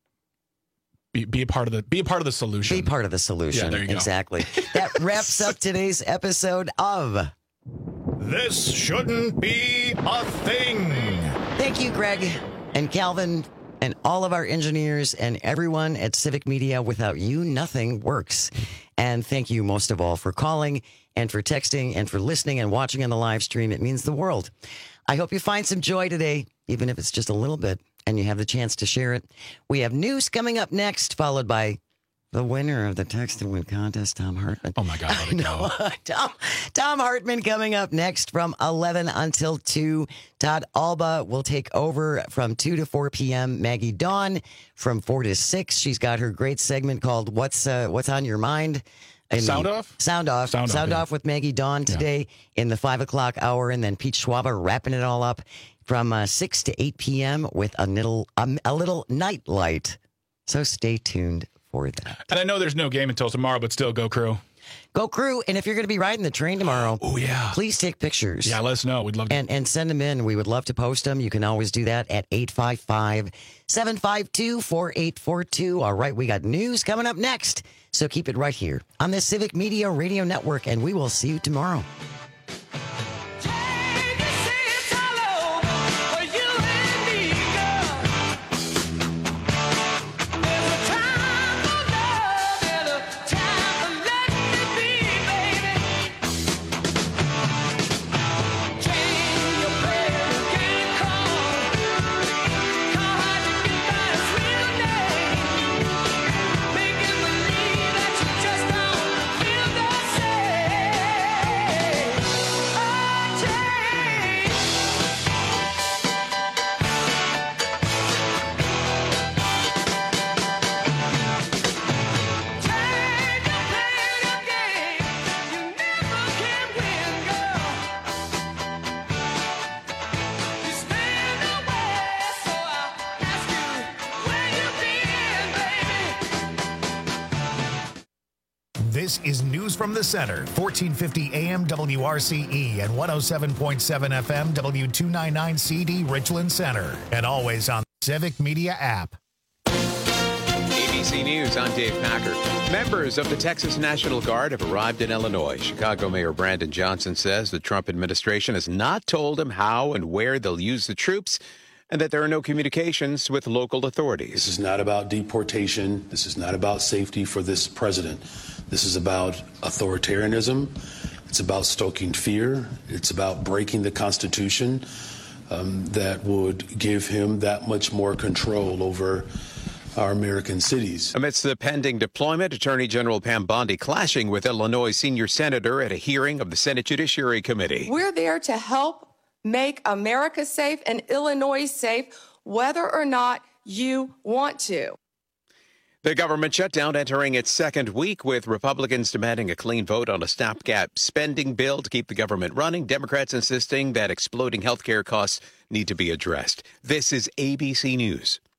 Be, be a part of the be a part of the solution. Be part of the solution. Yeah, there you go. Exactly. That wraps up today's episode of This Shouldn't Be a Thing. Thank you, Greg and Calvin and all of our engineers and everyone at Civic Media. Without you, nothing works. And thank you most of all for calling and for texting and for listening and watching on the live stream. It means the world. I hope you find some joy today, even if it's just a little bit, and you have the chance to share it. We have news coming up next, followed by the winner of the Text and Win contest, Tom Hartman. Oh, my God. Let it go. Tom, Tom Hartman coming up next from eleven until two. Todd Alba will take over from two to four p.m. Maggie Dawn from four to six. She's got her great segment called What's uh, What's on Your Mind? In Sound the, off? Sound off. Sound, Sound off, off yeah. with Maggie Dawn today yeah. in the five o'clock hour. And then Pete Schwaba wrapping it all up from uh, six to eight p.m. with a little, um, a little night light. So stay tuned for that. And I know there's no game until tomorrow, but still, go Crew. Go Crew. And if you're going to be riding the train tomorrow, oh yeah, please take pictures. Yeah, let us know. We'd love to. And, and send them in. We would love to post them. You can always do that at eight five five, seven five two, four eight four two. All right, we got news coming up next. So keep it right here on the Civic Media Radio Network, and we will see you tomorrow. This is News from the Center, fourteen fifty A M W R C E and one oh seven point seven F M W two ninety-nine C D Richland Center, and always on the Civic Media app. A B C News, I'm Dave Packer. Members of the Texas National Guard have arrived in Illinois. Chicago Mayor Brandon Johnson says the Trump administration has not told him how and where they'll use the troops, and that there are no communications with local authorities. This is not about deportation. This is not about safety for this president. This is about authoritarianism. It's about stoking fear. It's about breaking the Constitution um, that would give him that much more control over our American cities. Amidst the pending deployment, Attorney General Pam Bondi clashing with Illinois senior senator at a hearing of the Senate Judiciary Committee. We're there to help make America safe and Illinois safe, whether or not you want to. The government shutdown entering its second week, with Republicans demanding a clean vote on a stopgap spending bill to keep the government running. Democrats insisting that exploding health care costs need to be addressed. This is A B C News.